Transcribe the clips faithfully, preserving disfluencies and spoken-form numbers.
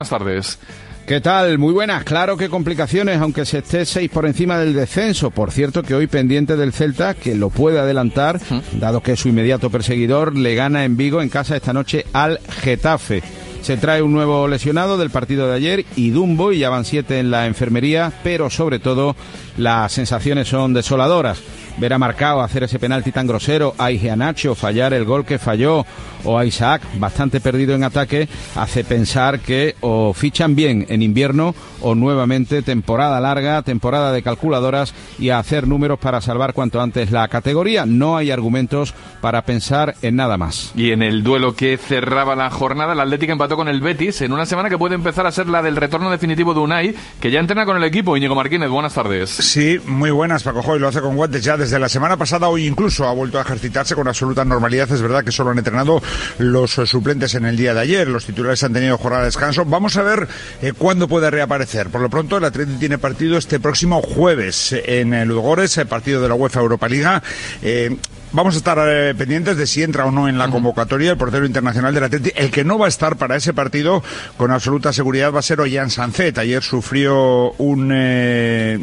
Buenas tardes. ¿Qué tal? Muy buenas. Claro que complicaciones, aunque se esté seis por encima del descenso. Por cierto, que hoy pendiente del Celta, que lo puede adelantar, ¿Mm? dado que su inmediato perseguidor le gana en Vigo en casa esta noche al Getafe. Se trae un nuevo lesionado del partido de ayer y Dumbo, y ya van siete en la enfermería, pero sobre todo las sensaciones son desoladoras. Ver a Marcao hacer ese penalti tan grosero, a Iheanacho fallar el gol que falló, o a Isaac bastante perdido en ataque, hace pensar que o fichan bien en invierno o nuevamente temporada larga, temporada de calculadoras y a hacer números para salvar cuanto antes la categoría. No hay argumentos para pensar en nada más. Y en el duelo que cerraba la jornada, el Atlético empató con el Betis en una semana que puede empezar a ser la del retorno definitivo de Unai, que ya entrena con el equipo. Íñigo Martínez, buenas tardes. Sí, muy buenas, Paco Joy, lo hace con guantes ya desde la semana pasada. Hoy incluso ha vuelto a ejercitarse con absoluta normalidad. Es verdad que solo han entrenado los suplentes en el día de ayer, los titulares han tenido jornada de descanso. Vamos a ver eh, cuándo puede reaparecer. Por lo pronto el Atlético tiene partido este próximo jueves en el Ludogorets, el partido de la UEFA Europa Liga. Eh, Vamos a estar eh, pendientes de si entra o no en la convocatoria el portero internacional del Atleti. El que no va a estar para ese partido con absoluta seguridad va a ser Ollán Sanzet. Ayer sufrió un eh,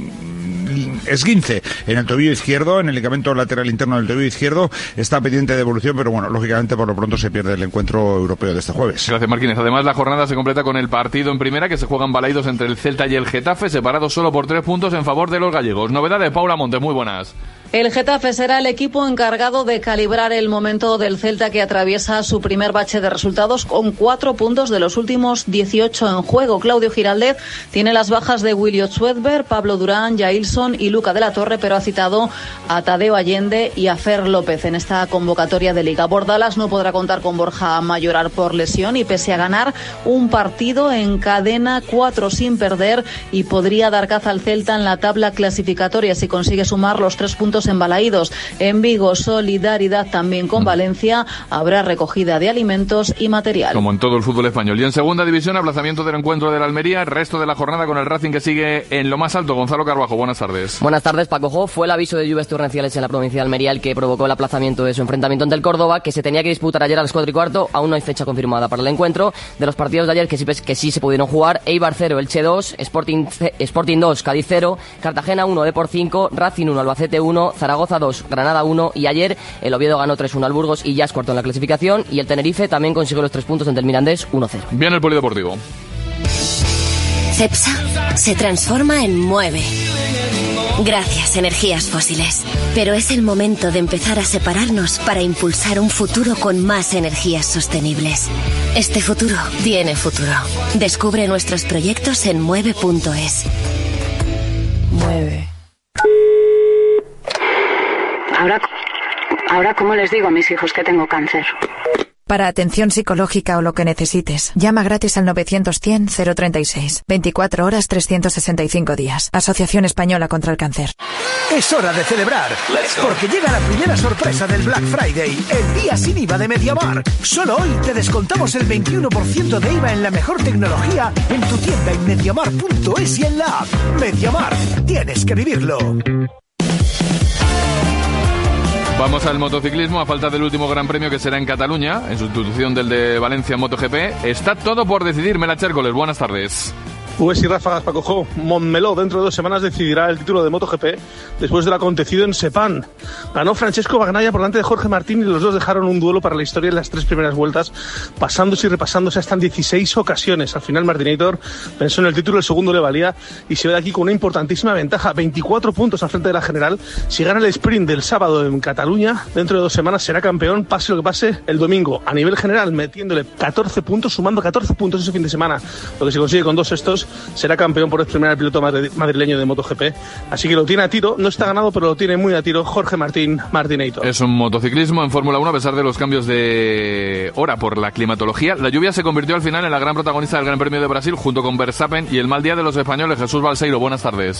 esguince en el tobillo izquierdo, en el ligamento lateral interno del tobillo izquierdo. Está pendiente de evolución, pero bueno, lógicamente por lo pronto se pierde el encuentro europeo de este jueves. Gracias, Martínez. Además, la jornada se completa con el partido en primera, que se juegan Balaidos entre el Celta y el Getafe, separados solo por tres puntos en favor de los gallegos. Novedad de Paula Montes, muy buenas. El Getafe será el equipo encargado de calibrar el momento del Celta, que atraviesa su primer bache de resultados con cuatro puntos de los últimos dieciocho en juego. Claudio Giraldez tiene las bajas de Williot Swedberg, Pablo Durán, Jailson y Luca de la Torre, pero ha citado a Tadeo Allende y a Fer López en esta convocatoria de Liga. Bordalas no podrá contar con Borja Mayoral por lesión y pese a ganar un partido encadena cuatro sin perder y podría dar caza al Celta en la tabla clasificatoria si consigue sumar los tres puntos en Balaídos. En Vigo, solidaridad también con Valencia. Habrá recogida de alimentos y material. Como en todo el fútbol español. Y en segunda división, aplazamiento del encuentro de la Almería. El resto de la jornada con el Racing, que sigue en lo más alto. Gonzalo Carbajo, buenas tardes. Buenas tardes, Paco Jo. Fue el aviso de lluvias torrenciales en la provincia de Almería el que provocó el aplazamiento de su enfrentamiento ante el Córdoba, que se tenía que disputar ayer a las cuatro y cuarto. Aún no hay fecha confirmada para el encuentro. De los partidos de ayer que sí, que sí se pudieron jugar: Eibar cero, Elche dos, Sporting, Sporting dos, Cádiz cero, Cartagena uno, Depor cinco, Racing uno, Albacete uno, Zaragoza dos, Granada uno, y ayer el Oviedo ganó tres uno al Burgos y ya es cuarto en la clasificación, y el Tenerife también consiguió los tres puntos ante el Mirandés uno cero. Bien el polideportivo. Cepsa se transforma en Mueve. Gracias, energías fósiles. Pero es el momento de empezar a separarnos para impulsar un futuro con más energías sostenibles. Este futuro tiene futuro. Descubre nuestros proyectos en mueve punto es. Mueve. Ahora, ahora, ¿cómo les digo a mis hijos que tengo cáncer? Para atención psicológica o lo que necesites, llama gratis al novecientos cien cero treinta y seis. veinticuatro horas, trescientos sesenta y cinco días. Asociación Española contra el Cáncer. Es hora de celebrar, porque llega la primera sorpresa del Black Friday, el día sin I V A de MediaMark. Solo hoy te descontamos el veintiuno por ciento de I V A en la mejor tecnología en tu tienda en mediamar punto es y en la app. MediaMark, tienes que vivirlo. Vamos al motociclismo, a falta del último Gran Premio, que será en Cataluña, en sustitución del de Valencia en MotoGP. Está todo por decidir. Mela Chércoles, buenas tardes. Pues y ráfagas, Paco Jo. Montmeló dentro de dos semanas decidirá el título de MotoGP después de lo acontecido en Sepang. Ganó Francesco Bagnaia por delante de Jorge Martín y los dos dejaron un duelo para la historia en las tres primeras vueltas, pasándose y repasándose hasta en dieciséis ocasiones. Al final Martinator pensó en el título, el segundo le valía y se ve de aquí con una importantísima ventaja, veinticuatro puntos al frente de la general. Si gana el sprint del sábado en Cataluña, dentro de dos semanas será campeón, pase lo que pase, el domingo. A nivel general, metiéndole catorce puntos, sumando catorce puntos ese fin de semana, lo que se consigue con dos estos, será campeón por vez primera el piloto madrileño de MotoGP. Así que lo tiene a tiro, no está ganado, pero lo tiene muy a tiro Jorge Martín Martinator. Es un motociclismo en Fórmula uno a pesar de los cambios de hora por la climatología. La lluvia se convirtió al final en la gran protagonista del Gran Premio de Brasil, junto con Verstappen y el mal día de los españoles. Jesús Balseiro, buenas tardes.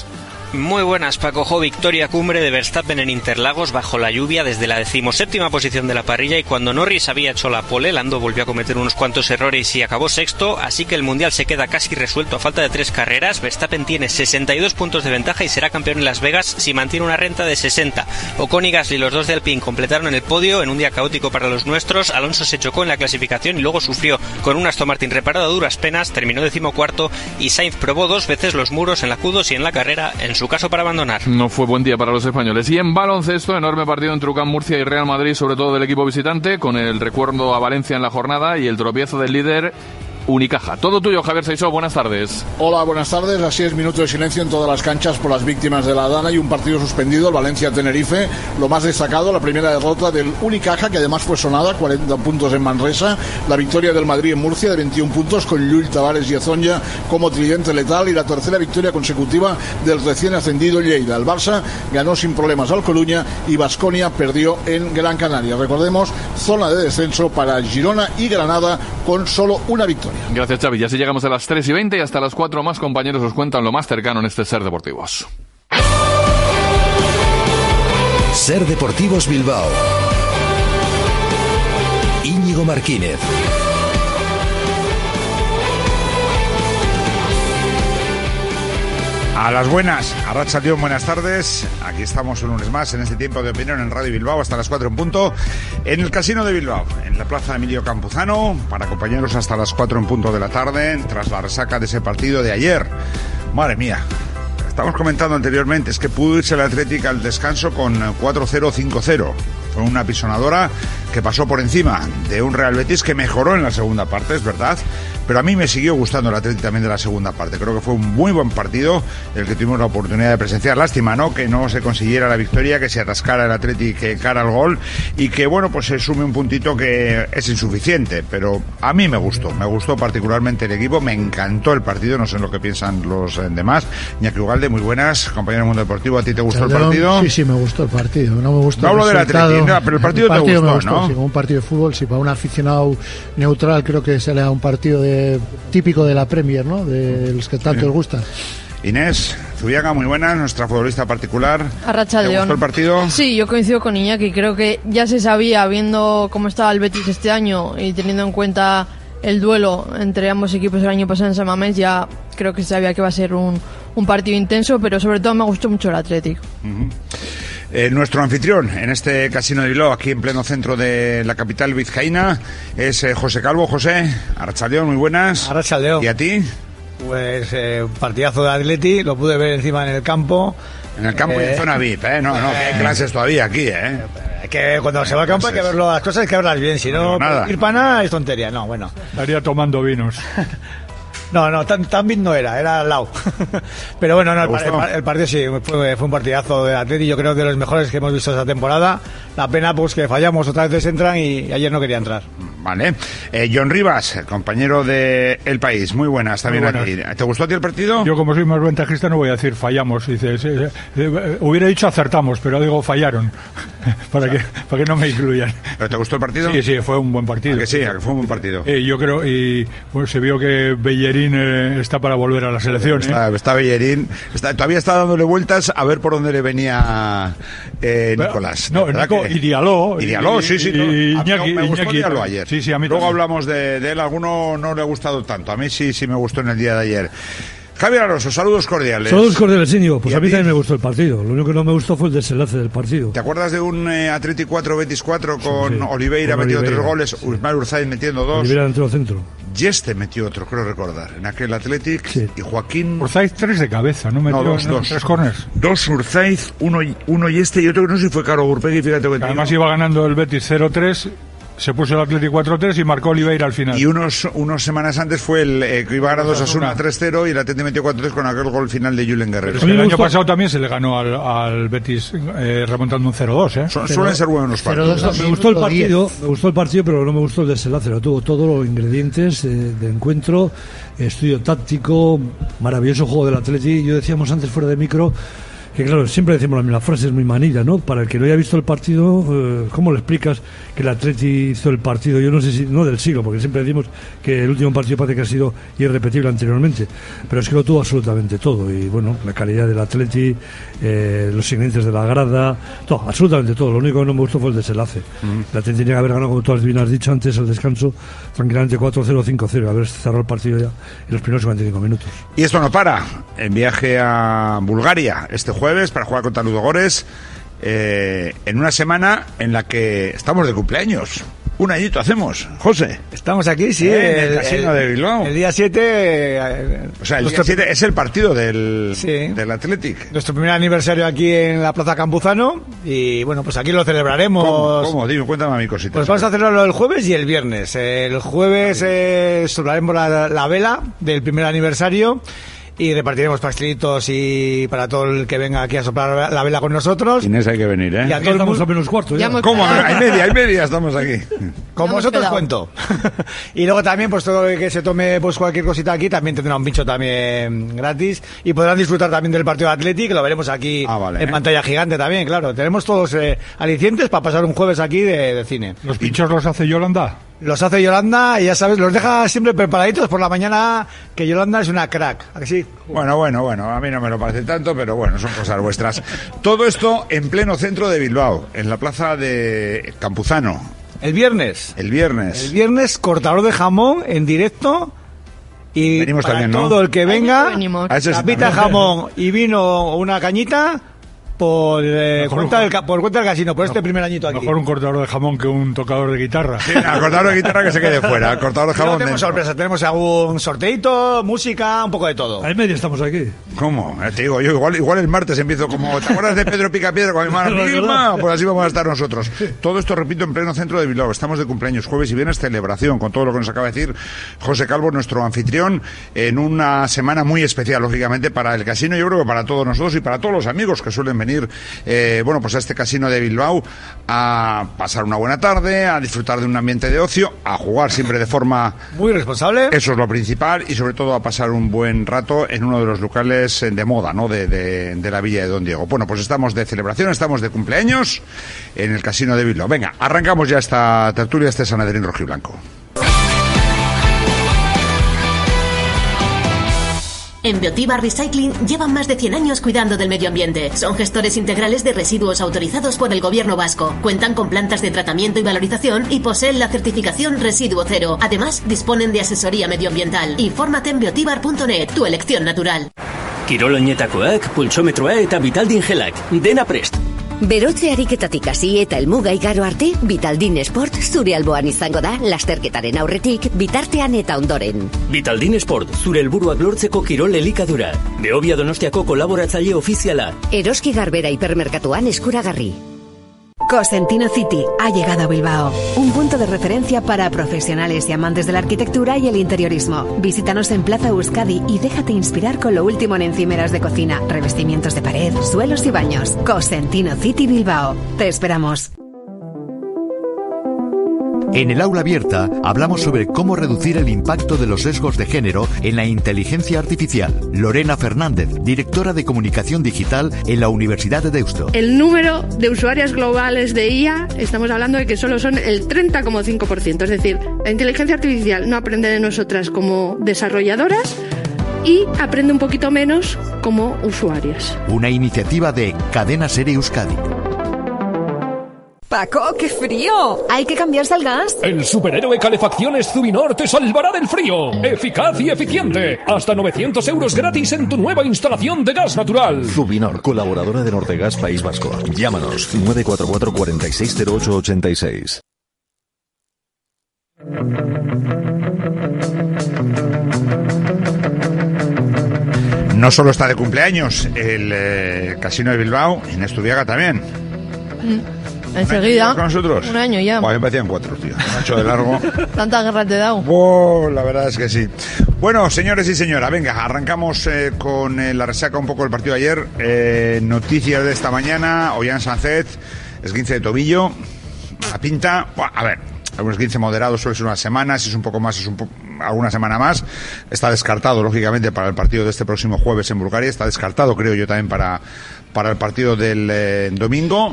Muy buenas, Paco. Victoria cumbre de Verstappen en Interlagos bajo la lluvia desde la decimoséptima posición de la parrilla, y cuando Norris había hecho la pole, Lando volvió a cometer unos cuantos errores y acabó sexto, así que el Mundial se queda casi resuelto a falta de tres carreras. Verstappen tiene sesenta y dos puntos de ventaja y será campeón en Las Vegas si mantiene una renta de sesenta. Ocon y Gasly, los dos de Alpine, completaron el podio en un día caótico para los nuestros. Alonso se chocó en la clasificación y luego sufrió con un Aston Martin reparado a duras penas, terminó decimocuarto, y Sainz probó dos veces los muros en la Q dos y en la carrera, en su caso para abandonar. No fue buen día para los españoles. Y en baloncesto, enorme partido entre U C A M Murcia y Real Madrid, sobre todo del equipo visitante, con el recuerdo a Valencia en la jornada y el tropiezo del líder Unicaja. Todo tuyo, Javier Seisó, buenas tardes. Hola, buenas tardes. Así es, minuto de silencio en todas las canchas por las víctimas de la Dana y un partido suspendido, el Valencia-Tenerife. Lo más destacado, la primera derrota del Unicaja, que además fue sonada, cuarenta puntos en Manresa. La victoria del Madrid en Murcia de veintiún puntos, con Llull, Tavares y Ezonja como tridente letal, y la tercera victoria consecutiva del recién ascendido Lleida. El Barça ganó sin problemas al Coruña y Baskonia perdió en Gran Canaria. Recordemos, zona de descenso para Girona y Granada con solo una victoria. Gracias, Xavi. Y así llegamos a las tres y veinte y hasta las cuatro más compañeros os cuentan lo más cercano en este Ser Deportivos. Ser Deportivos Bilbao. Íñigo Martínez. A las buenas, Arratxa León, buenas tardes. Aquí estamos un lunes más en este tiempo de opinión en Radio Bilbao hasta las cuatro en punto, en el Casino de Bilbao, en la Plaza Emilio Campuzano, para acompañaros hasta las cuatro en punto de la tarde, tras la resaca de ese partido de ayer. Madre mía, estamos comentando anteriormente, es que pudo irse el Atlético al descanso con cuatro cero, cinco cero. Fue una pisonadora que pasó por encima de un Real Betis que mejoró en la segunda parte, es verdad, pero a mí me siguió gustando el Atlético también de la segunda parte. Creo que fue un muy buen partido el que tuvimos la oportunidad de presenciar. Lástima, ¿no?, que no se consiguiera la victoria, que se atascara el Atlético cara al gol y que, bueno, pues se sume un puntito que es insuficiente, pero a mí me gustó, me gustó particularmente el equipo, me encantó el partido, no sé lo que piensan los demás. Iñaki Ugalde, muy buenas, compañero del Mundo Deportivo, ¿a ti te gustó el partido? Sí, sí, me gustó el partido, no me gustó no hablo del Atlético, no, pero el partido, el partido te gustó, me gustó, ¿no? Sí, como un partido de fútbol, sí, para un aficionado neutral creo que será un partido de, típico de la Premier, ¿no?, de los que tanto les gusta. Inés Zubiaga, muy buena, nuestra futbolista particular. Arratxa León. ¿Te gustó el partido? Sí, yo coincido con Iñaki, creo que ya se sabía, viendo cómo estaba el Betis este año y teniendo en cuenta el duelo entre ambos equipos el año pasado en San Mamés, ya creo que se sabía que va a ser un, un partido intenso, pero sobre todo me gustó mucho el Atlético. Uh-huh. Eh, nuestro anfitrión en este Casino de Bilbao, aquí en pleno centro de la capital vizcaína, es eh, José Calvo. José, Arratxa León, muy buenas. Arratxa León. ¿Y a ti? Pues eh, un partidazo de Atleti, lo pude ver encima en el campo. En el campo eh, y en zona V I P, ¿eh? No, no, que hay clases todavía aquí, ¿eh? Que cuando se va al campo hay que ver las cosas, hay que verlas bien, si no, no ir para nada es tontería. No, bueno. Estaría tomando vinos. No, no, tan, tan bien no era, era al lado. Pero bueno, no, el, el, el partido sí, fue, fue un partidazo del Atleti, yo creo de los mejores que hemos visto esta temporada. La pena pues que fallamos, otra vez entran y ayer no quería entrar. Vale. Eh, John Rivas, compañero de El País, muy buenas también muy buenas. Aquí. ¿Te gustó a ti el partido? Yo, como soy más ventajista, no voy a decir fallamos. Dice, sí, sí, sí, hubiera dicho acertamos, pero digo fallaron, para que para que no me incluyan. ¿Pero te gustó el partido? Sí, sí, fue un buen partido. ¿A que sí? ¿A que fue un buen partido? Eh, yo creo, y pues, se vio que Bellerín eh, está para volver a la selección. Está, ¿eh? está Bellerín, está, todavía está dándole vueltas a ver por dónde le venía eh, Nicolás. No, Nico, que... y Dialó. Y Dialó, sí, sí. Y, y, no, Iñaki, me gustó Iñaki, Dialó ayer. Sí, sí, a mí Luego también. hablamos de, de él, a alguno no le ha gustado tanto. A mí sí, sí me gustó en el día de ayer. Javier Alonso, saludos cordiales. Saludos cordiales, Íñigo. Pues a, a mí también me gustó el partido. Lo único que no me gustó fue el desenlace del partido. ¿Te acuerdas de un eh, Atlético cuatro, Betis cuatro con sí, sí. Oliveira con metiendo Oliveira. tres goles, Usmar Urzaiz metiendo dos? Oliveira entró al centro. Yeste metió otro, creo recordar, en aquel Atlético. Sí. Y Joaquín... Urzaiz tres de cabeza, ¿no? Metió no, dos, no, dos. tres corners. Dos Urzaiz, uno, uno Yeste y otro que no sé si fue Caro Gurpegui, fíjate que además iba ganando el Betis cero tres... Se puso el Atlético cuatro tres y marcó Oliveira al final. Y unos unos semanas antes fue el eh, que iba ganando Osasuna tres cero y el Atlético metió cuatro tres con aquel gol final de Julen Guerrero. Es que el año pasado también se le ganó al, al Betis eh, remontando un cero dos, ¿eh? Su, suelen ser buenos los partidos. Me gustó el partido, me gustó el partido, pero no me gustó el desenlace. Lo tuvo todos los ingredientes eh, de encuentro, estudio táctico, maravilloso juego del Atlético. Yo decíamos antes fuera de micro que claro, siempre decimos la misma frase, es muy manilla, ¿no? Para el que no haya visto el partido, eh, ¿cómo le explicas que el Atleti hizo el partido? Yo no sé si, no del siglo, porque siempre decimos que el último partido parece que ha sido irrepetible anteriormente, pero es que lo tuvo absolutamente todo, y bueno, la calidad del Atleti, eh, los ingredientes de la grada, todo, absolutamente todo. Lo único que no me gustó fue el desenlace. Mm. El Atleti tenía que haber ganado, como tú bien has dicho antes, el descanso, tranquilamente cuatro cero, cinco cero, haber cerrado el partido ya en los primeros cuarenta y cinco minutos. Y esto no para, en viaje a Bulgaria este jueves para jugar contra Ludogorets, eh, en una semana en la que estamos de cumpleaños. Un añito hacemos, José. Estamos aquí, sí. Eh, en el, el casino el, de Bilbao. El día siete... Eh, o sea, el día siete es el partido del, sí, del Athletic. Nuestro primer aniversario aquí en la Plaza Campuzano. Y bueno, pues aquí lo celebraremos. ¿Cómo? ¿Cómo? Dime, cuéntame a mi cosita. Pues vamos a celebrarlo el jueves y el viernes. El jueves eh, soplaremos la, la vela del primer aniversario. Y repartiremos pastelitos y para todo el que venga aquí a soplar la vela con nosotros. Inés, hay que venir, ¿eh? Y a todos estamos a menos cuarto, ¿ya? ya ¿Cómo? Hay media, hay media, estamos aquí. Con vosotros cuento. Y luego también, pues todo el que se tome pues cualquier cosita aquí, también tendrá un bicho también gratis. Y podrán disfrutar también del partido de Atleti, que lo veremos aquí ah, vale, en ¿eh? pantalla gigante también, claro. Tenemos todos eh, alicientes para pasar un jueves aquí de, de cine. ¿Los pinchos los hace Yolanda? Los hace Yolanda y ya sabes, los deja siempre preparaditos por la mañana, que Yolanda es una crack, ¿a que sí? Bueno, bueno, bueno, a mí no me lo parece tanto, pero bueno, son cosas vuestras. Todo esto en pleno centro de Bilbao, en la plaza de Campuzano. El viernes. El viernes. El viernes, cortador de jamón en directo. Y venimos para también, ¿no? todo el que venga, a tapita jamón y vino o una cañita. Por, eh, cuenta del, por cuenta del casino, por este primer añito aquí. Mejor un cortador de jamón que un tocador de guitarra. Sí, el cortador de guitarra que se quede fuera. El cortador de jamón. No tenemos sorpresa, tenemos algún sorteito, música, un poco de todo. Al medio estamos aquí. ¿Cómo? Eh, te digo, yo igual, igual el martes empiezo como. ¿Te acuerdas de Pedro Picapiedra con mi hermana Vilma? Pues así vamos a estar nosotros. Todo esto, repito, en pleno centro de Bilbao. Estamos de cumpleaños, jueves y viernes, celebración, con todo lo que nos acaba de decir José Calvo, nuestro anfitrión, en una semana muy especial, lógicamente, para el casino, yo creo que para todos nosotros y para todos los amigos que suelen venir. Eh, Eh, bueno, pues a este casino de Bilbao a pasar una buena tarde, a disfrutar de un ambiente de ocio, a jugar siempre de forma muy responsable. Eso es lo principal y sobre todo a pasar un buen rato en uno de los locales de moda, ¿no? De, de, de la Villa de Don Diego. Bueno, pues estamos de celebración, estamos de cumpleaños en el casino de Bilbao. Venga, arrancamos ya esta tertulia, este Sanedrín rojiblanco. En Biotiba Recycling llevan más de cien años cuidando del medio ambiente. Son gestores integrales de residuos autorizados por el gobierno vasco. Cuentan con plantas de tratamiento y valorización y poseen la certificación Residuo Cero. Además, disponen de asesoría medioambiental. Infórmate en biotibar punto net, tu elección natural. Kirol oinetakoak, pultsometroa eta Vitaldin gelak. Dena prest. Berotze ariketatik hasi eta helmuga igaro arte, Vitaldin Sport zure alboan izango da, lasterketaren aurretik, bitartean eta ondoren. Vitaldin Sport, zure helburuak lortzeko kirol elikadura. Behobia Donostiako kolaboratzaile ofiziala. Eroski Garbera hipermerkatuan eskuragarri. Cosentino City ha llegado a Bilbao, un punto de referencia para profesionales y amantes de la arquitectura y el interiorismo. Visítanos en Plaza Euskadi y déjate inspirar con lo último en encimeras de cocina, revestimientos de pared, suelos y baños. Cosentino City Bilbao. Te esperamos. En el aula abierta hablamos sobre cómo reducir el impacto de los sesgos de género en la inteligencia artificial. Lorena Fernández, directora de comunicación digital en la Universidad de Deusto. El número de usuarias globales de I A, estamos hablando de que solo son el treinta coma cinco por ciento. Es decir, la inteligencia artificial no aprende de nosotras como desarrolladoras y aprende un poquito menos como usuarias. Una iniciativa de Cadena Ser Euskadi. Paco, ¡qué frío! ¿Hay que cambiarse al gas? El superhéroe Calefacciones Zubinor te salvará del frío. Eficaz y eficiente. Hasta novecientos euros gratis en tu nueva instalación de gas natural. Zubinor, colaboradora de Nortegas País Vasco. Llámanos nueve cuatro cuatro, cuatro seis cero ocho, ocho seis. No solo está de cumpleaños el eh, casino de Bilbao, Inés Tubiaga también. Mm. Enseguida. ¿Con nosotros? Un año ya. Bueno, me parecían cuatro, tío. Un ancho de largo. Tanta guerra te he dado. Oh, la verdad es que sí. Bueno, señores y señoras, venga, arrancamos eh, con eh, la resaca un poco del partido de ayer. Eh, noticias de esta mañana. Ollán Sánchez, esguince de tobillo. La pinta. Bueno, a ver, algún esguince moderado suele ser una semana, si es un poco más es un po- alguna semana más. Está descartado, lógicamente, para el partido de este próximo jueves en Bulgaria. Está descartado, creo yo, también para, para el partido del eh, domingo.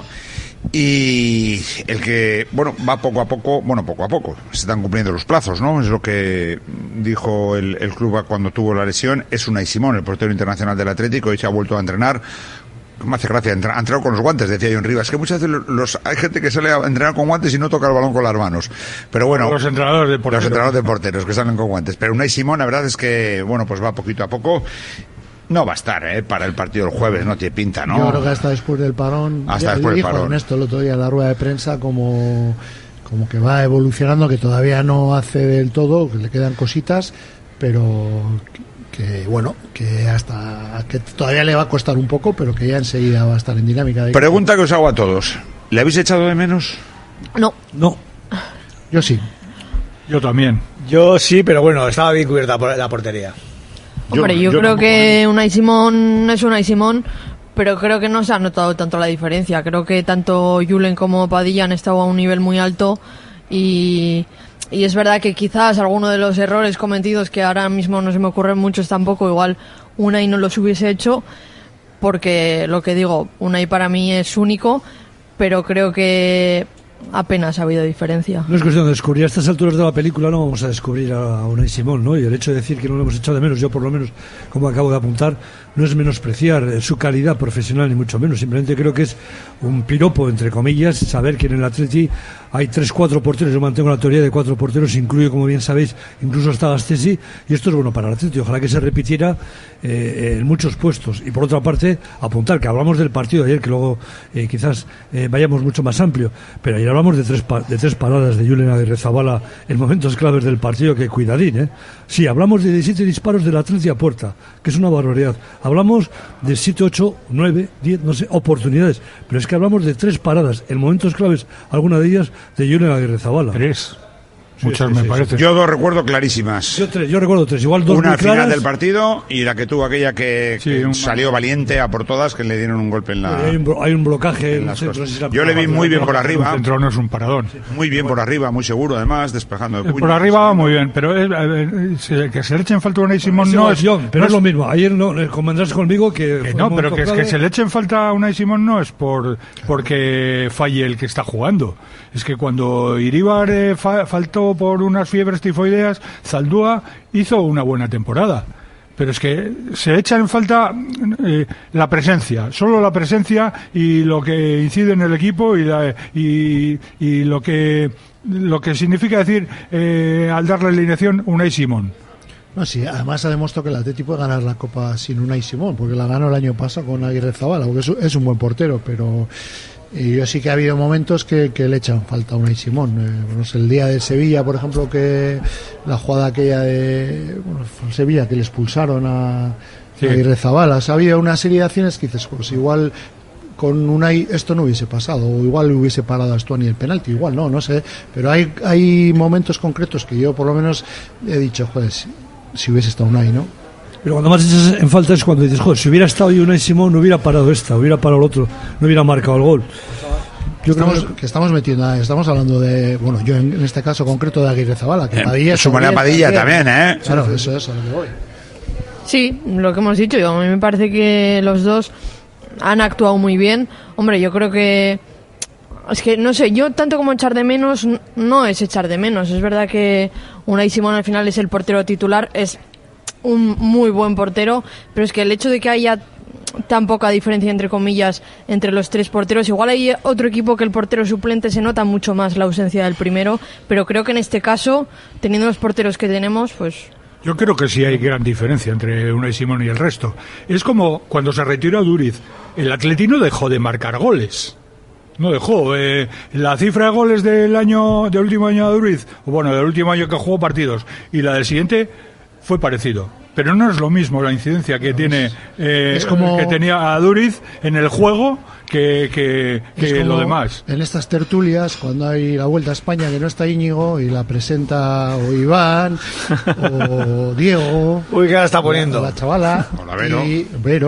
Y el que, bueno, va poco a poco, bueno, poco a poco, se están cumpliendo los plazos, ¿no? Es lo que dijo el, el club cuando tuvo la lesión. Es Unai Simón, el portero internacional del Atlético, y se ha vuelto a entrenar. Me hace gracia, ha entrado con los guantes, decía yo en Rivas. Es que muchas veces los, hay gente que sale a entrenar con guantes y no toca el balón con las manos. Pero bueno, los entrenadores de porteros. Los entrenadores de porteros que salen con guantes. Pero Unai Simón, la verdad es que, bueno, pues va poquito a poco. No va a estar, ¿eh? Para el partido del jueves, no tiene pinta, ¿no? Yo creo que hasta después del parón. Hasta ya después del dijo parón. Ernesto el otro día en la rueda de prensa como, como que va evolucionando, que todavía no hace del todo, que le quedan cositas, pero que bueno, que hasta que todavía le va a costar un poco, pero que ya enseguida va a estar en dinámica. De Pregunta que os hago a todos. ¿Le habéis echado de menos? No. No. Yo sí. Yo también. Yo sí, pero bueno, estaba bien cubierta por la portería. Hombre, yo, yo, yo creo que Unai Simón es Unai Simón, pero creo que no se ha notado tanto la diferencia. Creo que tanto Julen como Padilla han estado a un nivel muy alto y, y es verdad que quizás alguno de los errores cometidos, que ahora mismo no se me ocurren muchos tampoco, igual Unai no los hubiese hecho, porque lo que digo, Unai para mí es único, pero creo que apenas ha habido diferencia. No es cuestión de descubrir. A estas alturas de la película no vamos a descubrir a Unai Simón, ¿no? Y el hecho de decir que no lo hemos echado de menos, yo por lo menos, como acabo de apuntar, no es menospreciar su calidad profesional, ni mucho menos. Simplemente creo que es un piropo, entre comillas, saber que en el Atleti hay tres, cuatro porteros. Yo mantengo la teoría de cuatro porteros, incluye, como bien sabéis, incluso hasta Gastesi, y esto es bueno para el Atleti. Ojalá que se repitiera eh, en muchos puestos. Y por otra parte, apuntar que hablamos del partido de ayer, que luego eh, quizás eh, vayamos mucho más amplio, pero ayer hablamos de tres, pa- de tres paradas de Julen Aguirrezabala en momentos claves del partido, que cuidadín, ¿eh? Sí, hablamos de diecisiete disparos del Atleti a puerta, que es una barbaridad. Hablamos de siete, ocho, nueve, diez, no sé, oportunidades, pero es que hablamos de tres paradas en momentos claves, alguna de ellas de Julen Aguirrezabala. Tres. Sí, Muchas sí, me sí, parece. Yo dos recuerdo clarísimas. Yo, tres, yo recuerdo tres, igual dos Una muy al final claras. del partido y la que tuvo aquella que, Sí, que un- salió valiente a por todas, que le dieron un golpe en la... Hay un, blo- hay un blocaje. en no las sé, costas. no sé si la- Yo le vi muy bien por Un arriba, centro no es un paradón. muy bien por arriba, muy seguro además, despejando de Eh, puños. Por arriba va muy bien, pero es, eh, se- que se le echen falta a Unai Simón Ese no va es... John, pero no es lo mismo. Ayer no, eh, convendrás conmigo que... Que fue no, un pero momento que es que clave. se le echen falta a Unai Simón no es por porque falle el que está jugando. Es que cuando Iríbar eh, fa- faltó por unas fiebres tifoideas, Zaldúa hizo una buena temporada. Pero es que se echa en falta eh, la presencia, solo la presencia y lo que incide en el equipo y, la, y, y lo que lo que significa decir eh, al dar la alineación Unai Simón. No, sí, además ha demostrado que el Atleti puede ganar la Copa sin Unai Simón, porque la ganó el año pasado con Aguirrezabala, porque es, es un buen portero, pero y yo sí que ha habido momentos que, que le echan falta a Unai Simón. Eh, no sé, el día de Sevilla, por ejemplo, que la jugada aquella de bueno, fue en Sevilla, que le expulsaron a, Sí. a Aguirrezabala. O sea, había una serie de acciones que dices, pues igual con Unai esto no hubiese pasado, o igual hubiese parado a Stuani el penalti, igual no, no sé, pero hay, hay momentos concretos que yo por lo menos he dicho, joder, si, si hubiese estado Unai, ¿no? Pero cuando más echas en falta es cuando dices, joder, si hubiera estado Unai Simón no hubiera parado esta, hubiera parado el otro, no hubiera marcado el gol. Yo estamos, creo que estamos metiendo, estamos hablando de, bueno, yo en, en este caso concreto de Aguirrezabala, que Eh, Padilla... súmale a Padilla también, ¿eh? Claro, eso es a lo que voy. Sí, lo que hemos dicho, yo, a mí me parece que los dos han actuado muy bien. Hombre, yo creo que... Es que, no sé, yo tanto como echar de menos, n- no es echar de menos. Es verdad que Unai Simón al final es el portero titular, es un muy buen portero, pero es que el hecho de que haya tan poca diferencia, entre comillas, entre los tres porteros, igual hay otro equipo que el portero suplente se nota mucho más la ausencia del primero, pero creo que en este caso, teniendo los porteros que tenemos, pues... Yo creo que sí hay gran diferencia entre Unai Simón y el resto. Es como cuando se retiró Duriz. El Atletino dejó de marcar goles. No dejó. Eh, la cifra de goles del año, del último año de Duriz, o bueno, del último año que jugó partidos, y la del siguiente fue parecido. Pero no es lo mismo la incidencia que tiene eh, es como- que tenía a Duriz en el juego que, que, que Es como lo demás. En estas tertulias, cuando hay la Vuelta a España que no está Íñigo y la presenta o Iván o Diego. Uy, que la está poniendo. o la chavala. O la Vero. Y Vero.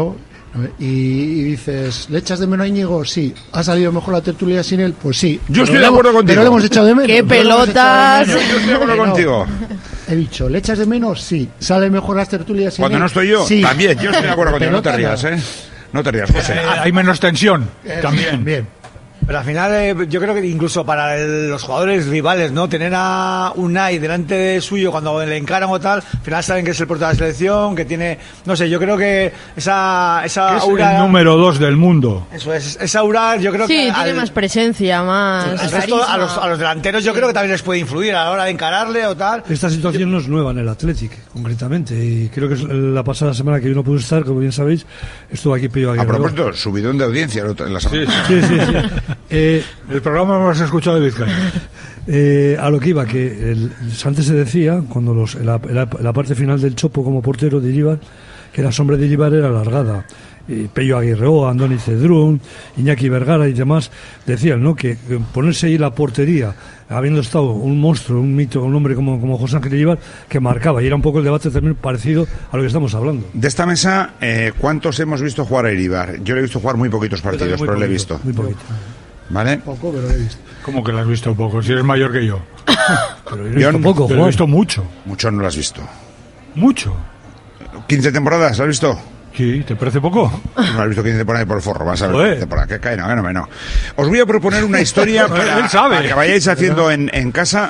Y, y dices, ¿le echas de menos a Íñigo? Sí. ¿Ha salido mejor la tertulia sin él? Pues sí. Yo estoy de acuerdo contigo. Pero lo hemos echado de menos. ¡Qué pelotas! Yo estoy de acuerdo contigo. He dicho, ¿le echas de menos? Sí. ¿Sale mejor las tertulias sin Cuando él? no estoy yo, sí. también. Yo estoy de acuerdo contigo. No te Pelota, rías, ¿eh? No te rías, José. Eh, hay menos tensión. Eh, también. Bien. Pero al final eh, yo creo que incluso para el, los jugadores rivales, ¿no? Tener a Unai delante de suyo cuando le encaran o tal, al final saben que es el portero de la selección, que tiene, no sé, yo creo que esa, esa Es aura... el número dos del mundo. Eso es, esa aura yo creo Sí, que... tiene al, más presencia, más al resto, carisma. a, los, a los delanteros yo creo que también les puede influir a la hora de encararle o tal. Esta situación no es nueva en el Athletic, concretamente, y creo que es la pasada semana que yo no pude estar, como bien sabéis, estuvo aquí Pello Aguirre. A propósito, subidón de audiencia en la semana. Sí, sí, sí. Eh, el programa hemos escuchado de Vizcaya. Eh, a lo que iba, que el, antes se decía, cuando los, la, la, la parte final del Chopo como portero de Illibar, que la sombra de Illibar era alargada. Eh, Pello Aguirre, Andoni Cedrún, Iñaki Vergara y demás decían, ¿no?, que, que ponerse ahí la portería, habiendo estado un monstruo, un mito, un hombre como, como José Ángel Illibar, que marcaba, y era un poco el debate también parecido a lo que estamos hablando. De esta mesa, eh, ¿cuántos hemos visto jugar a Illibar? Yo le he visto jugar muy poquitos partidos, muy pero poquito, le he visto. Muy poquito. ¿Vale? Poco, pero lo he visto. ¿Cómo que lo has visto poco? Si eres mayor que yo. Pero yo he visto poco, Lo he visto mucho. Mucho no lo has visto. Mucho. ¿quince temporadas? ¿Lo has visto? Sí, ¿te parece poco? No has visto quince temporadas por el forro, vas a ver Joder. quince temporadas. Que cae, no, que no, que no. Os voy a proponer una historia para, Él sabe. para que vayáis haciendo en, en casa.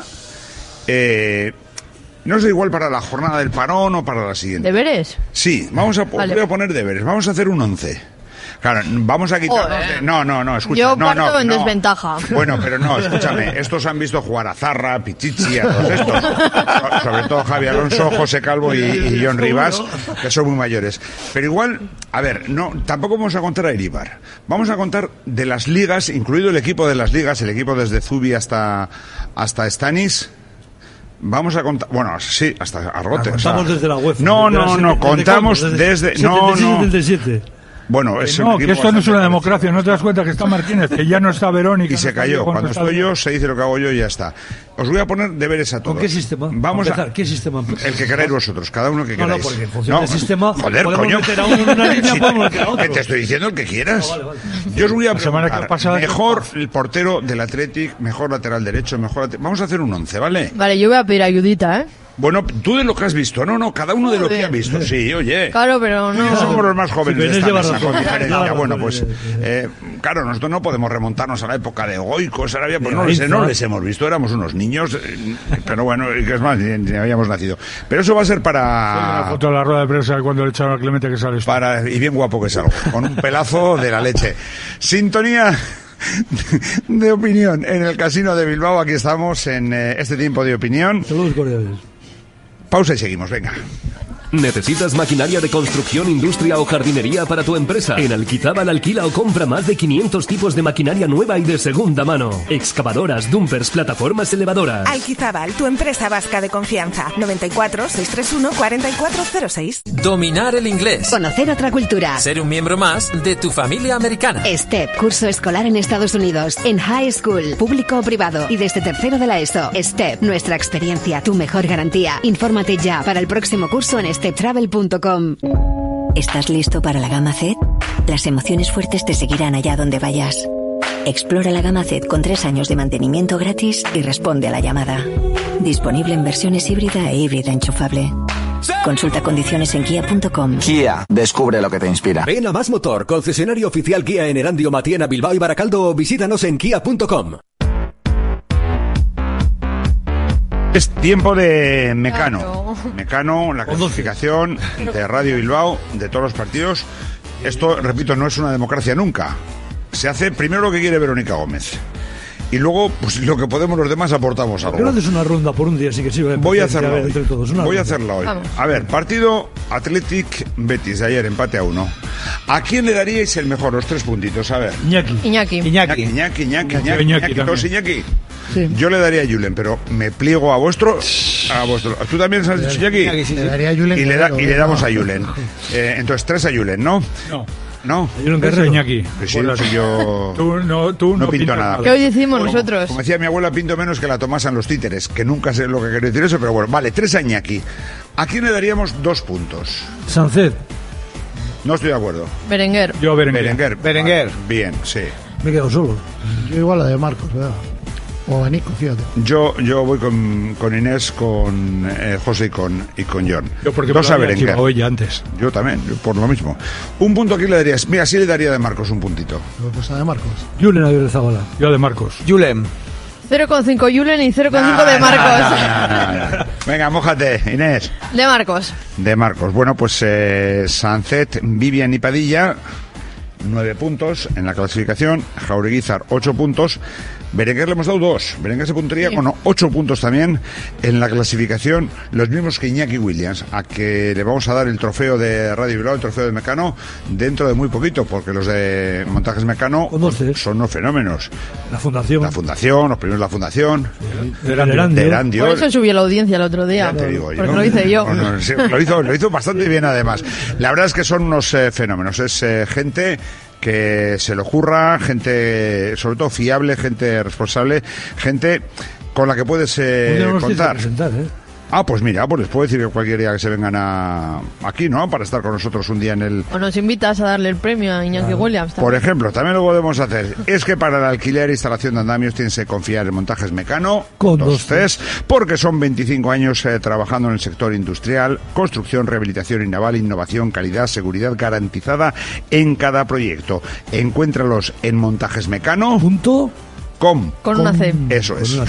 Eh, no sé, igual para la jornada del parón o para la siguiente. ¿Deberes? Sí, vamos a, os Vale. voy a poner deberes. Vamos a hacer un once. Claro, vamos a quitarnos Joder. de... No, no, no, escucha. Yo no, parto no, en no. desventaja. Bueno, pero no, escúchame. Estos han visto jugar a Zarra, a Pichichi, a todos estos. So- Sobre todo Javi Alonso, José Calvo y, y John Rivas, que son muy mayores. Pero igual, a ver, no, tampoco vamos a contar a Illibar. Vamos a contar de las ligas, incluido el equipo de las ligas, el equipo desde Zubi hasta, hasta Stanis. Vamos a contar, bueno, sí, hasta Argote. Ah, o sea, contamos desde la UEFA. No, Desde la no, no, sete- contamos ¿desde desde... cuándo? No, no. setenta y seis, setenta y siete. Bueno, Que es no, un que equipo esto no es bastante una democracia, no te das cuenta que está Martínez, que ya no está Verónica. y no se está cayó. yo, Cuando está- estoy yo, se dice lo que hago yo y ya está. Os voy a poner deberes a todos. ¿Con qué sistema? Vamos a a... empezar, ¿qué sistema? El que queráis vosotros, cada uno que No, no, queráis. porque en función del sistema, joder, podemos coño. meter a uno en una línea, Sí, podemos meter a otro. Te estoy diciendo el que quieras. No, vale, vale. Yo os voy a La semana que preguntar, pasada- mejor el portero del Athletic, mejor lateral derecho, mejor... late- Vamos a hacer un once, ¿vale? Vale, yo voy a pedir ayudita, ¿eh? Bueno, tú de lo que has visto, no, no, cada uno de lo que ha visto. Sí, oye. Claro, pero Tú y yo no. somos los más jóvenes Sí, de esta lleva mesa, razón. con diferencia. Lleva Bueno, razón, pues, sí, sí. eh, claro, nosotros no podemos remontarnos a la época de Goico, Sarabia, pues Ni no a les, Inza. no les hemos visto, éramos unos niños, eh, pero bueno, y que es más, ni, ni habíamos nacido. Pero eso va a ser Una para... foto de la rueda de prensa de cuando le echaron a Clemente que sales tú. para y bien guapo que salgo, con un pelazo de la leche. Sintonía de opinión en el Casino de Bilbao, aquí estamos en eh, este tiempo de opinión. Saludos cordiales. Pausa y seguimos, venga. ¿Necesitas maquinaria de construcción, industria o jardinería para tu empresa? En Alquizábal alquila o compra más de quinientos tipos de maquinaria nueva y de segunda mano. Excavadoras, dumpers, plataformas elevadoras. Alquizábal, tu empresa vasca de confianza. noventa y cuatro, seiscientos treinta y uno, cuarenta y cuatro cero seis. Dominar el inglés. Conocer otra cultura. Ser un miembro más de tu familia americana. STEP, curso escolar en Estados Unidos, en high school, público o privado y desde tercero de la ESO. STEP, nuestra experiencia, tu mejor garantía. Infórmate ya para el próximo curso en step travel punto com. ¿Estás listo para la gama Z? Las emociones fuertes te seguirán allá donde vayas. Explora la gama Z con tres años de mantenimiento gratis y responde a la llamada. Disponible en versiones híbrida e híbrida enchufable. Consulta condiciones en kia punto com. Kia, descubre lo que te inspira. Ven a Más Motor, concesionario oficial Kia en Erandio, Matiena, Bilbao y Baracaldo, o visítanos en kia punto com. Es tiempo de Mecano. Mecano, la clasificación de Radio Bilbao, de todos los partidos. Esto, repito, no es una democracia nunca. Se hace primero lo que quiere Verónica Gómez. Y luego, pues lo que podemos los demás aportamos ¿Por qué algo. no haces una ronda por un día? Así que sí, Voy a hacerlo ver hoy. entre todos. Una Voy a ronda. hacerla hoy. Vamos. A ver, partido Athletic Betis de ayer, empate a uno. ¿A quién le daríais el mejor, los tres puntitos? A ver. Iñaki. Iñaki. Iñaki, Iñaki, Iñaki, Iñaki, Iñaki Iñaki, también. todos Iñaki. Sí. Yo le daría a Julen, pero me pliego a vuestro, a vuestro. ¿Tú también has dicho Iñaki? Iñaki, sí, sí. Le daría a Julen Y le, da- Guerrero, y le ¿no? damos a Julen. Eh, entonces, tres a Julen, ¿no? No. No. Julen Eso, Guerrero. Iñaki. Pues sí, si yo Tú no, tú no no pinto pintas nada. ¿Qué hoy decimos nosotros? Como decía mi abuela, pinto menos que la tomasan los títeres, que nunca sé lo que quiere decir eso, pero bueno, vale, tres a Iñaki. ¿A quién le daríamos dos puntos? Sánchez. No estoy de acuerdo. Berenguer. Yo Berenguer. Berenguer. Berenguer. Bien, sí. Me quedo solo. Yo igual la de Marcos, ¿verdad? O a Nico, fíjate. Yo, yo voy con, con Inés, con eh, José y con, y con John. Yo porque Dos me a lo había Berenguer. chivado ella antes. Yo también, yo por lo mismo. Un punto aquí le darías. Mira, sí le daría de Marcos un puntito. Pues a de Marcos. Julen Aguirrezabala. Yo de Marcos. Julen. cero coma cinco Julen y cero coma cinco de Marcos. No, no, no, no. Venga, mójate, Inés. De Marcos. De Marcos. Bueno, pues eh, Sancet, Vivian y Padilla, nueve puntos en la clasificación. Jaureguizar, ocho puntos. Berenguer le hemos dado dos. Berenguer se puntería Sí. con ocho puntos también en la clasificación, los mismos que Iñaki Williams, a que le vamos a dar el trofeo de Radio Bilbao, el trofeo de Mecano, dentro de muy poquito, porque los de Montajes Mecano son unos fenómenos. La fundación. La fundación, los primeros de la fundación. De Erandio. De Erandio. Por eso subió la audiencia el otro día. Ya te digo yo. Porque lo hice yo. No, no, sí, lo, hizo, lo hizo bastante bien, además. La verdad es que son unos eh, fenómenos. Es eh, gente que se lo ocurra, gente sobre todo fiable, gente responsable, gente con la que puedes eh, contar. Presentar, ¿eh? Ah, pues mira, pues les puedo decir que cualquier día que se vengan a aquí, ¿no? Para estar con nosotros un día en el... O nos invitas a darle el premio a Iñaki Claro. Williams. Por ejemplo, también lo podemos hacer. Es que para el alquiler e instalación de andamios tienes que confiar en Montajes Mecano, con dos Cs, porque son veinticinco años eh, trabajando en el sector industrial, construcción, rehabilitación y naval, innovación, calidad, seguridad garantizada en cada proyecto. Encuéntralos en montajesmecano punto com. Con una C. Eso es.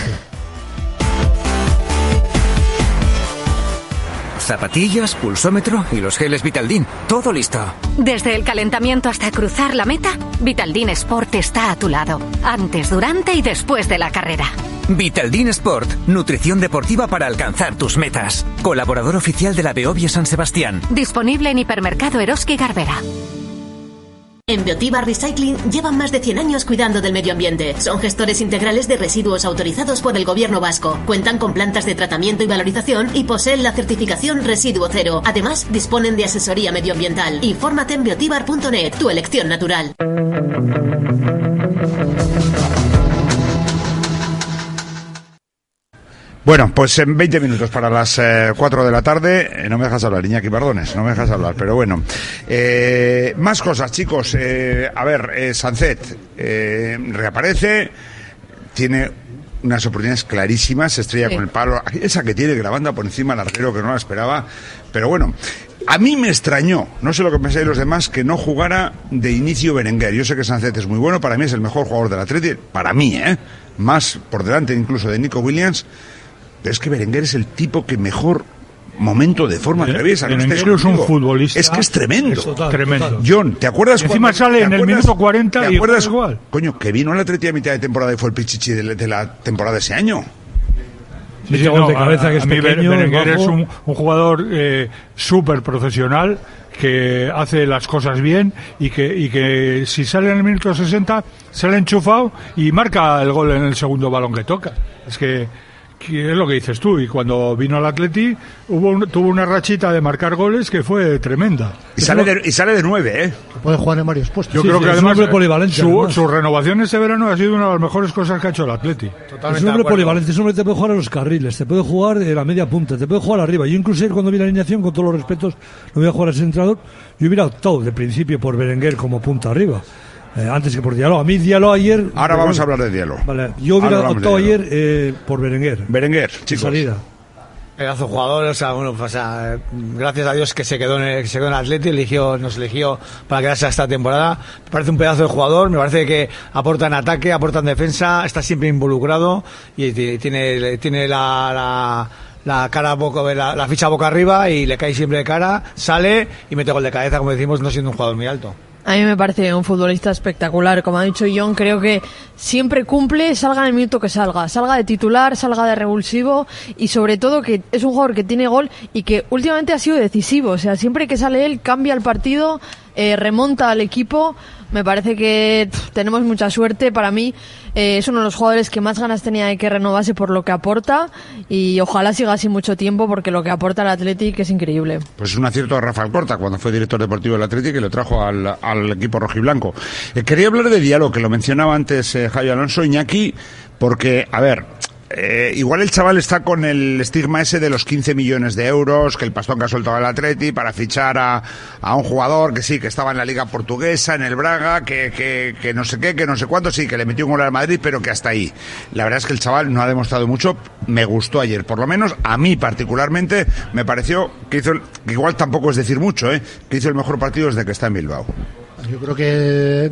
Zapatillas, pulsómetro y los geles Vitaldin. Todo listo. Desde el calentamiento hasta cruzar la meta, Vitaldin Sport está a tu lado, antes, durante y después de la carrera. Vitaldin Sport, nutrición deportiva para alcanzar tus metas. Colaborador oficial de la Beovia San Sebastián. Disponible en Hipermercado Eroski Garbera. En Biotibar Recycling llevan más de cien años cuidando del medio ambiente. Son gestores integrales de residuos autorizados por el Gobierno vasco. Cuentan con plantas de tratamiento y valorización y poseen la certificación Residuo Cero. Además, disponen de asesoría medioambiental. Infórmate en biotibar punto net, tu elección natural. Bueno, pues en veinte minutos para las eh, cuatro de la tarde, eh, no me dejas hablar, Iñaki Bardones, no me dejas hablar, pero bueno. Eh, más cosas, chicos. Eh, a ver, eh, Sancet eh, reaparece, tiene unas oportunidades clarísimas, se estrella sí. con el palo, esa que tiene grabando por encima al arquero que no la esperaba, pero bueno. A mí me extrañó, no sé lo que pensáis los demás, que no jugara de inicio Berenguer. Yo sé que Sancet es muy bueno, para mí es el mejor jugador del Atleti, para mí, ¿eh? Más por delante incluso de Nico Williams. Pero es que Berenguer es el tipo que mejor momento de forma atraviesa. Berenguer no es un futbolista. Es que es tremendo. Es total, tremendo. Total. John, ¿te acuerdas? Y encima cuando, sale en el minuto cuarenta ¿te y acuerdas igual? Coño, que vino al Atleti a mitad de temporada y fue el pichichi de, de la temporada de ese año. Sí, sí, no, de cabeza, a, que es a mí pequeño, Berenguer es un, un jugador eh, súper profesional que hace las cosas bien y que, y que si sale en el minuto sesenta sale enchufado y marca el gol en el segundo balón que toca. Es que es lo que dices tú, y cuando vino al Atleti hubo un, tuvo una rachita de marcar goles que fue tremenda. Y sale de, y sale de nueve, ¿eh? Que puede jugar en varios puestos. Yo sí, creo sí, que además su, además. su renovación este verano ha sido una de las mejores cosas que ha hecho el Atleti. Es un hombre polivalente, ese hombre te puede jugar a los carriles, te puede jugar en la media punta, te puede jugar arriba. Yo incluso cuando vi la alineación, con todos los respetos, no voy a jugar a ese entrenador, yo hubiera optado de principio por Berenguer como punta arriba. Eh, antes que por Diallo. A mí Diallo ayer... Ahora vamos a hablar de Diallo. Vale, yo hubiera optado ayer eh, por Berenguer. Berenguer, chicos. Salida. Pedazo de jugador, o sea, bueno, o sea, gracias a Dios que se quedó en el, que se quedó en el Atleti, eligió, nos eligió para quedarse esta temporada. Me parece un pedazo de jugador, me parece que aporta en ataque, aporta en defensa, está siempre involucrado y tiene, tiene la... la la cara boca, la, la ficha boca arriba y le cae siempre de cara, sale y mete gol de cabeza, como decimos, no siendo un jugador muy alto. A mí me parece un futbolista espectacular, como ha dicho John, creo que siempre cumple, salga en el minuto que salga, salga de titular, salga de revulsivo y sobre todo que es un jugador que tiene gol y que últimamente ha sido decisivo, o sea, siempre que sale él cambia el partido, eh, remonta al equipo. Me parece que pff, tenemos mucha suerte. Para mí eh, es uno de los jugadores que más ganas tenía de que renovase por lo que aporta y ojalá siga así mucho tiempo porque lo que aporta el Athletic es increíble. Pues es un acierto de Rafael Corta cuando fue director deportivo del Athletic y lo trajo al, al equipo rojiblanco. Eh, quería hablar de Diallo, que lo mencionaba antes eh, Javi Alonso, Iñaki, porque, a ver, eh, igual el chaval está con el estigma ese de los quince millones de euros, que el pastón que ha soltado el Atleti para fichar a, a un jugador que sí, que estaba en la Liga Portuguesa, en el Braga, que, que, que no sé qué, que no sé cuánto, sí, que le metió un gol al Madrid, pero que hasta ahí. La verdad es que el chaval no ha demostrado mucho, me gustó ayer, por lo menos a mí particularmente me pareció que hizo, el, que igual tampoco es decir mucho, ¿eh? que hizo el mejor partido desde que está en Bilbao. Yo creo que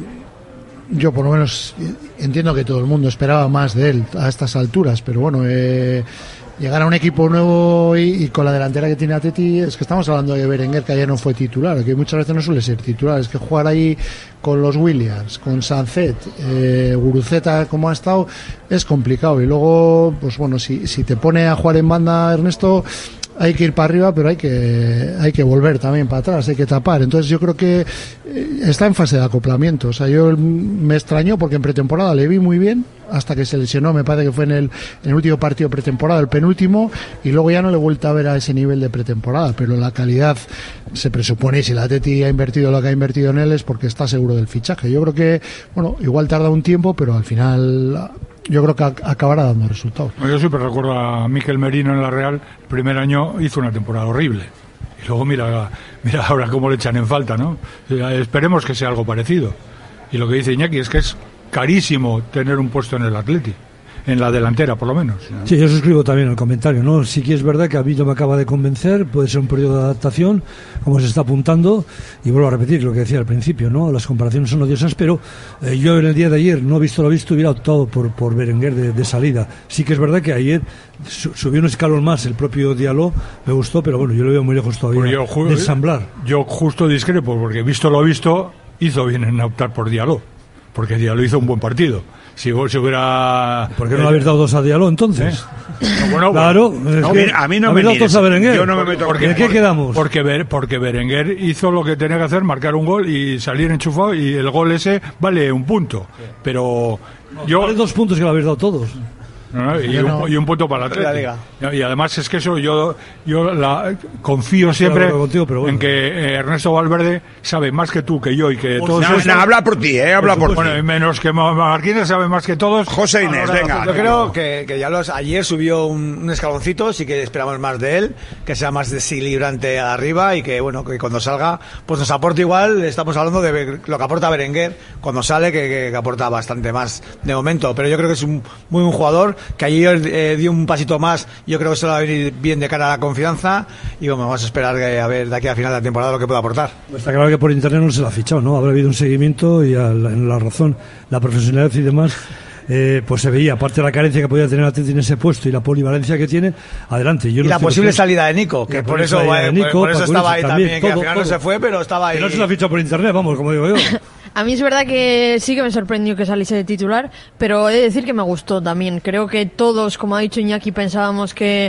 yo por lo menos entiendo que todo el mundo esperaba más de él a estas alturas, pero bueno, eh, llegar a un equipo nuevo y, y con la delantera que tiene Atleti, es que estamos hablando de Berenguer, que ayer no fue titular, que muchas veces no suele ser titular, es que jugar ahí con los Williams, con Sancet, eh, Guruceta como ha estado, es complicado, y luego, pues bueno, si, si te pone a jugar en banda Ernesto, hay que ir para arriba, pero hay que hay que volver también para atrás, hay que tapar. Entonces yo creo que está en fase de acoplamiento. O sea, yo me extrañó porque en pretemporada le vi muy bien, hasta que se lesionó, me parece que fue en el, en el último partido de pretemporada, el penúltimo, y luego ya no le he vuelto a ver a ese nivel de pretemporada, pero la calidad se presupone, y si la Atleti ha invertido lo que ha invertido en él es porque está seguro del fichaje. Yo creo que, bueno, igual tarda un tiempo, pero al final yo creo que acabará dando resultados. Yo siempre recuerdo a Mikel Merino en la Real, el primer año hizo una temporada horrible. Y luego mira, mira ahora cómo le echan en falta, ¿no? Esperemos que sea algo parecido. Y lo que dice Iñaki es que es carísimo tener un puesto en el Atleti, en la delantera por lo menos. Sí, yo suscribo también el comentario, ¿no? Sí que es verdad que a mí no me acaba de convencer, puede ser un periodo de adaptación, como se está apuntando, y vuelvo a repetir lo que decía al principio, ¿no? Las comparaciones son odiosas, pero eh, yo en el día de ayer, no visto lo visto, hubiera optado por, por Berenguer de, de salida. Sí que es verdad que ayer su, subió un escalón más el propio Diallo, me gustó, pero bueno, yo lo veo muy lejos todavía pues yo, ju- de ensamblar. Yo justo discrepo, porque visto lo visto, hizo bien en optar por Diallo, porque Diallo hizo un buen partido. Si, si hubiera... ¿Por qué no le habéis dado dos a Diallo entonces? ¿Eh? No, bueno, claro, no, es que a mí no me mires, a Berenguer. Yo no me meto. Porque, ¿De qué quedamos? Porque, porque Berenguer hizo lo que tenía que hacer, marcar un gol y salir enchufado, y el gol ese vale un punto. Pero no, yo... Vale dos puntos que lo habéis dado todos. No, no, y, un, y un punto para la Atleti. Y además es que eso yo yo la, confío siempre contigo, bueno. en que eh, Ernesto Valverde sabe más que tú, que yo y que pues todos. No, no, habla por ti, eh, habla por, por bueno, ti. Menos que Marquínez sabe más que todos. José Inés, ahora, venga. Yo creo que, que ya los ayer subió un, un escaloncito, sí que esperamos más de él, que sea más desequilibrante arriba y que bueno, que cuando salga pues nos aporte igual. Estamos hablando de lo que aporta Berenguer cuando sale, que, que, que aporta bastante más de momento, pero yo creo que es un muy buen jugador, que ayer eh, dio un pasito más. Yo creo que se va a venir bien de cara a la confianza y bueno, vamos a esperar que, a ver de aquí a final de la temporada lo que pueda aportar. Está claro que por internet no se lo ha fichado, ¿no? Habrá habido un seguimiento y a la, en la razón, la profesionalidad y demás, eh, pues se veía, aparte de la carencia que podía tener Atleti en ese puesto y la polivalencia que tiene, adelante. Yo y no la posible salida de Nico, que por eso, de Nico, por, por eso estaba ahí también, también todo, que al final todo. No se fue, pero estaba ahí. Que no se lo ha fichado por internet, vamos, como digo yo. A mí es verdad que sí que me sorprendió que saliese de titular, pero he de decir que me gustó también. Creo que todos, como ha dicho Iñaki, pensábamos que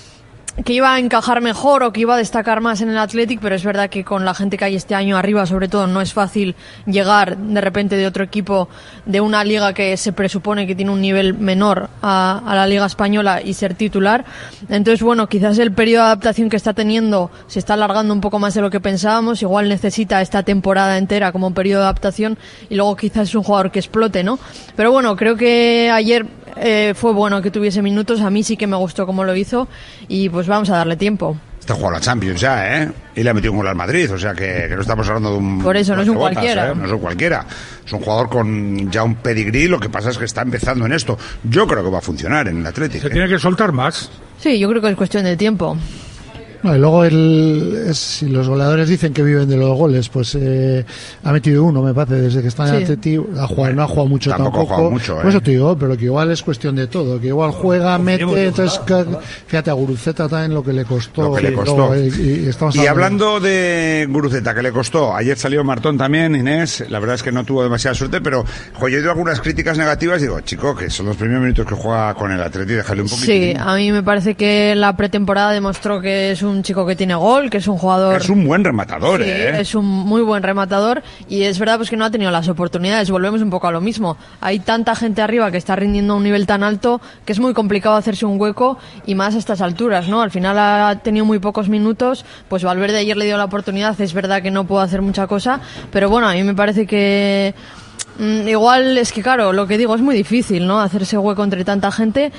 que iba a encajar mejor o que iba a destacar más en el Athletic, pero es verdad que con la gente que hay este año arriba, sobre todo, no es fácil llegar de repente de otro equipo, de una liga que se presupone que tiene un nivel menor a, a la liga española, y ser titular. Entonces, bueno, quizás el periodo de adaptación que está teniendo se está alargando un poco más de lo que pensábamos. Igual necesita esta temporada entera como periodo de adaptación y luego quizás es un jugador que explote, ¿no? Pero bueno, creo que ayer eh, fue bueno que tuviese minutos. A mí sí que me gustó cómo lo hizo y pues vamos a darle tiempo. Está jugando la Champions ya, ¿eh? Y le ha metido un gol al Madrid, o sea que, que no estamos hablando de un... Por eso, no es un botas, cualquiera. ¿eh? No es un cualquiera. Es un jugador con ya un pedigrí, lo que pasa es que está empezando en esto. Yo creo que va a funcionar en el Atlético. Se ¿eh? tiene que soltar más. Sí, yo creo que es cuestión de tiempo. No, y luego el, es, si los goleadores dicen que viven de los goles, pues eh, ha metido uno, me parece, desde que está en sí. el Atleti. Ha jugado, no ha jugado mucho tampoco. tampoco. Ha jugado mucho, ¿eh? Por eso te digo, pero que igual es cuestión de todo, que igual juega, mete, entonces fíjate a Guruceta también lo que le costó. Lo que le costó. Y, y, y, estamos y hablando de Guruceta, que le costó, ayer salió Martón también, Inés, la verdad es que no tuvo demasiada suerte, pero jo, yo he oído algunas críticas negativas y digo, chico, que son los primeros minutos que juega con el Atleti, déjale un poquito. Sí, a mí me parece que la pretemporada demostró que es un chico que tiene gol, que es un jugador... Es un buen rematador, sí, ¿eh? es un muy buen rematador y es verdad pues que no ha tenido las oportunidades. Volvemos un poco a lo mismo. Hay tanta gente arriba que está rindiendo a un nivel tan alto que es muy complicado hacerse un hueco y más a estas alturas, ¿no? Al final ha tenido muy pocos minutos, pues Valverde ayer le dio la oportunidad. Es verdad que no pudo hacer mucha cosa, pero bueno, a mí me parece que... Igual es que claro, lo que digo es muy difícil, ¿no? Hacerse hueco entre tanta gente,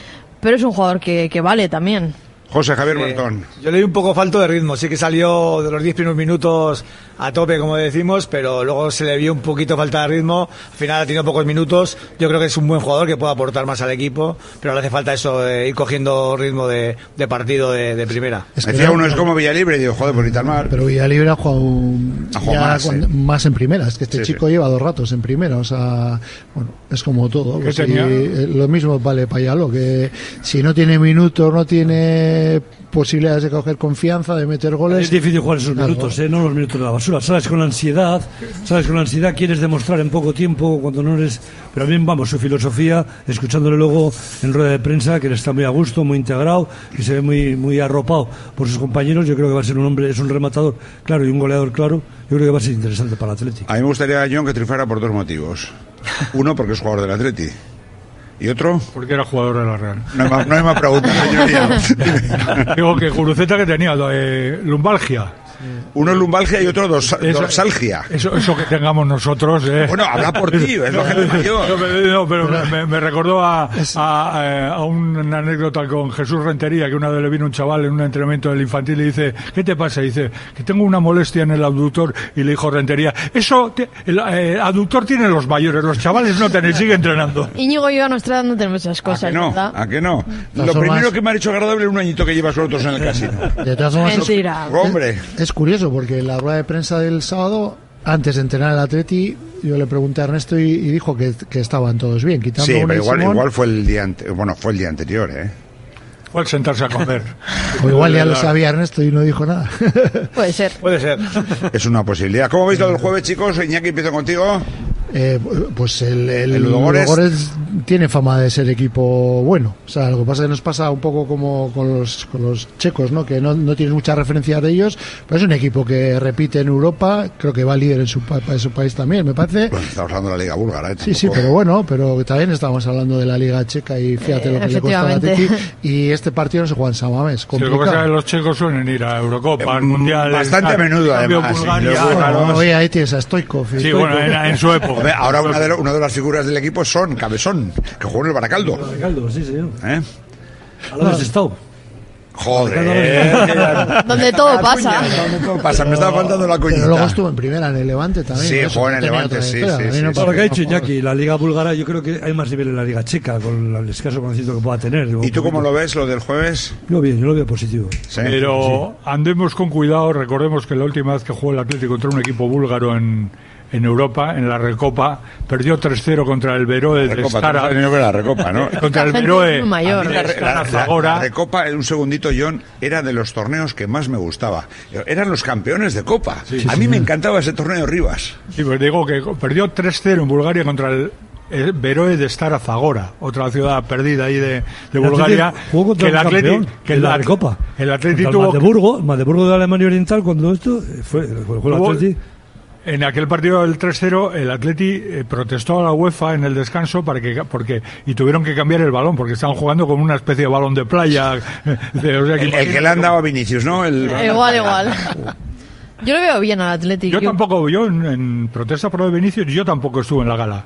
pero es un jugador que, que vale también. José Javier Bertón. Eh, yo le di un poco falto de ritmo, sí que salió de los diez primeros minutos a tope, como decimos, pero luego se le vio un poquito falta de ritmo, al final ha tenido pocos minutos, yo creo que es un buen jugador que puede aportar más al equipo, pero le hace falta eso, de ir cogiendo ritmo de, de partido de, de primera. Es que decía uno, es como Villalibre, y digo, joder, pues ni tan mal. Pero Villalibre ha jugado, ha jugado ya más, cuando, ¿eh? más en primera, es que este Sí, chico sí. lleva dos ratos en primera, o sea, bueno, es como todo. Pues, tenía? y, lo mismo vale para Yalo, que si no tiene minutos, no tiene posibilidades de coger confianza, de meter goles. Es difícil jugar esos Claro. minutos, ¿eh? No los minutos de la basura. Sales con ansiedad, sales con ansiedad, quieres demostrar en poco tiempo cuando no eres. Pero bien, vamos, su filosofía, escuchándole luego en rueda de prensa, que él está muy a gusto, muy integrado, que se ve muy, muy arropado por sus compañeros. Yo creo que va a ser un hombre, es un rematador claro y un goleador claro. Yo creo que va a ser interesante para el Atlético. A mí me gustaría, John, que triunfara por dos motivos. Uno, porque es jugador del Atleti. ¿Y otro? Porque era jugador de la Real. No hay más, no hay más preguntas, señoría. Digo que Guruceta que tenía eh, lumbalgia. Uno es lumbalgia y otro dos, Eso- dorsalgia. Eso, eso que tengamos nosotros. Eh. Bueno, habla por ti, es lo gente mayor. No, pero, no, pero me, me- me recordó a, a, a una anécdota con Jesús Rentería, que una vez le vino un chaval en un entrenamiento del infantil y dice, ¿qué te pasa? Y dice, que tengo una molestia en el abductor. Y le dijo Rentería, eso, te- el eh, abductor tienen los mayores, los chavales no tienen, sigue entrenando. Íñigo y yo a nuestra edad no tenemos esas cosas, ¿A que no? ¿verdad? ¿A que no? Las Lo formas- primero que me ha hecho agradable es un añito que llevas nosotros en el casino. De todas formas, Mentira. Hombre. Es curioso porque en la rueda de prensa del sábado, antes de entrenar el Atleti, yo le pregunté a Ernesto y, y dijo que, que estaban todos bien, quitando Sí, una pero y igual, Simón, igual fue el día ante- bueno, fue el día anterior, ¿eh? Fue al sentarse a comer. o igual ya lo sabía Ernesto y no dijo nada. Puede ser. Puede ser. Es una posibilidad. ¿Cómo veis lo del jueves, chicos? Iñaki, empiezo contigo. Eh, pues el, el, El Ludogorets. Ludogorets tiene fama de ser equipo bueno. O sea, lo que pasa es que nos pasa un poco como con los, con los checos, ¿no? Que no, no tienes muchas referencias de ellos, pero es un equipo que repite en Europa, creo que va líder en su, pa- en su país también, me parece. Pues estamos hablando de la Liga Búlgara, ¿eh? Sí, sí, pero bueno, pero también estamos hablando de la Liga Checa y fíjate Eh, lo que le cuesta a la efectivamente. Atleti. Y este partido no se juega en San Mamés, Sí, lo que pasa es complicado. que los checos suelen ir a Eurocopa, al Eh, Mundial. bastante a- a menudo, cambio además, sí, Bulgaria. los búlgaros. Bueno, oye, ahí tienes a Stoikov. y Sí, Stoikov. bueno, en, en su época. Hombre, ahora una de, lo- una de las figuras del equipo son Cabezón, que jugó en el Baracaldo. Caldo, sí, señor. ¿Eh? A la vez estado. Joder. Donde todo pasa. Donde todo pasa. Me estaba faltando la Pero luego cuñita. estuvo en primera en el Levante también. Sí, ¿no? Eso jugó en el tenía Levante, otra sí, historia. sí, A mí sí, no sí. parece Lo que ha dicho que no Iñaki, la Liga Búlgara, yo creo que hay más nivel en la Liga Checa, con el escaso conocimiento que pueda tener. ¿Y tú cómo lo ves, lo del jueves? Yo bien, yo lo veo positivo. Sí. Pero andemos con cuidado. Recordemos que la última vez que jugó el Atlético contra un equipo búlgaro en, en Europa, en la Recopa, perdió tres cero contra el Veroe de Recopa, Stara. tú has tenido que la Recopa, ¿no? Contra el La gente Veroe es muy mayor. de La, la- Stara la- Zagora. la Recopa, un segundito, John, era de los torneos que más me gustaba. Eran los campeones de Copa. A mí me encantaba ese torneo Rivas. Sí, pues digo que perdió tres cero en Bulgaria contra el el Veroe de Stara Zagora, otra ciudad perdida ahí de, de El Bulgaria. Atleti jugó contra que el un Atleti, campeón que en el la At- Recopa. El Atleti Contra el tuvo Magdeburgo, el Magdeburgo de Alemania Oriental, cuando esto eh, fue, fue el Hubo- Atleti. En aquel partido del tres cero, el Atleti eh, protestó a la UEFA en el descanso para que porque y tuvieron que cambiar el balón porque estaban jugando con una especie de balón de playa. de- o sea, El, el que le han dado a Vinicius, ¿no? El, Igual, igual. Yo lo veo bien al Atlético. Yo tampoco, yo en, en protesta por lo de Vinicius, yo tampoco estuve en la gala.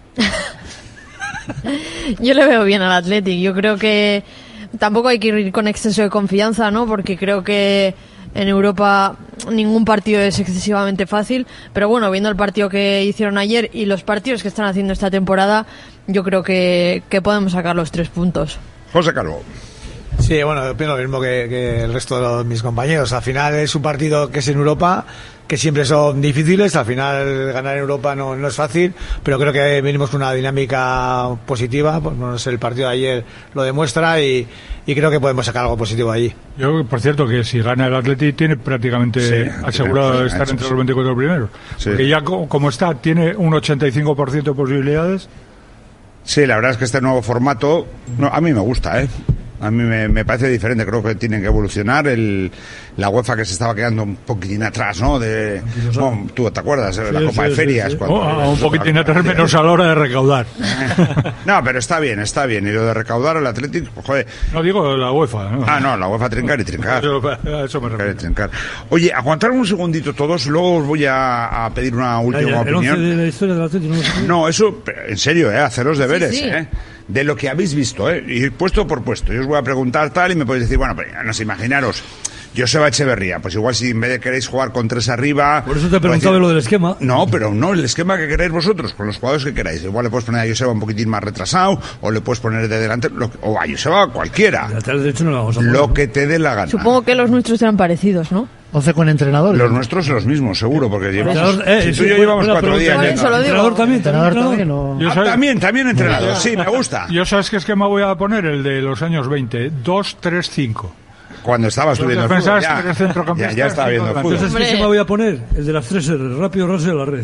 Yo le veo bien al Athletic. Yo creo que tampoco hay que ir con exceso de confianza, ¿no? Porque creo que en Europa ningún partido es excesivamente fácil. Pero bueno, viendo el partido que hicieron ayer y los partidos que están haciendo esta temporada, yo creo que, que podemos sacar los tres puntos. José Calvo. Sí, bueno, yo opino lo mismo que, que el resto de los- mis compañeros. Al final es un partido que es en Europa, que siempre son difíciles. Al final ganar en Europa no, no es fácil, pero creo que venimos con una dinámica positiva. Pues, bueno, el partido de ayer lo demuestra y, y creo que podemos sacar algo positivo allí. Yo, por cierto, que si gana el Atleti tiene prácticamente Sí, asegurado sí, estar sí, entre sí. los veinticuatro primeros. Sí. Porque ya co- como está, tiene un ochenta y cinco por ciento de posibilidades. Sí, la verdad es que este nuevo formato, no, a mí me gusta, ¿eh? A mí me, me parece diferente, creo que tienen que evolucionar. El, la UEFA que se estaba quedando un poquitín atrás, ¿no? De, bueno, tú te acuerdas, de la Sí, Copa sí, de sí, Ferias. sí. cuando- Oh, un poquitín atrás, menos a la hora de recaudar. No, pero está bien, está bien. Y lo de recaudar el Atlético, pues, joder. No digo la UEFA, ¿no? Ah, no, la UEFA trincar y trincar. Eso, a eso me Trincar y refiero. trincar. Oye, aguantar un segundito todos, luego os voy a, a pedir una Ya, última ya, el once opinión. de la historia del Atlético no lo sé. No, eso, en serio, ¿eh? Hacer los deberes, Sí, sí. ¿eh? de lo que habéis visto, ¿eh? Y puesto por puesto. Yo os voy a preguntar tal y me podéis decir, bueno, pues no sé, imaginaros, Joseba Echeverría, pues igual si en vez de queréis jugar con tres arriba... Por eso te preguntaba decir, lo del esquema. No, pero no, el esquema que queréis vosotros, con los jugadores que queráis. Igual le puedes poner a Joseba un poquitín más retrasado, o le puedes poner de delante, lo, o a Joseba cualquiera. De hecho no lo vamos a poner, lo ¿no? que te dé la gana. Supongo que los nuestros eran parecidos, ¿no? once con entrenadores. Los nuestros los mismos, seguro, porque llevamos, eh, si sí, tú y yo bueno, llevamos bueno, cuatro días. También se lo digo. Entrenador también, Entrenador entrenador. también, no. Ah, Yo también, también entrenador, sí, me gusta. Yo sabes qué esquema voy a poner, el de los años veinte, dos tres cinco. Cuando estabas tú viendo el fútbol, ya, tres centrocampistas, ya, ya estaba viendo el fútbol. Entonces, ¿qué se me voy a poner? El de las tres R, rápido, raso de la red.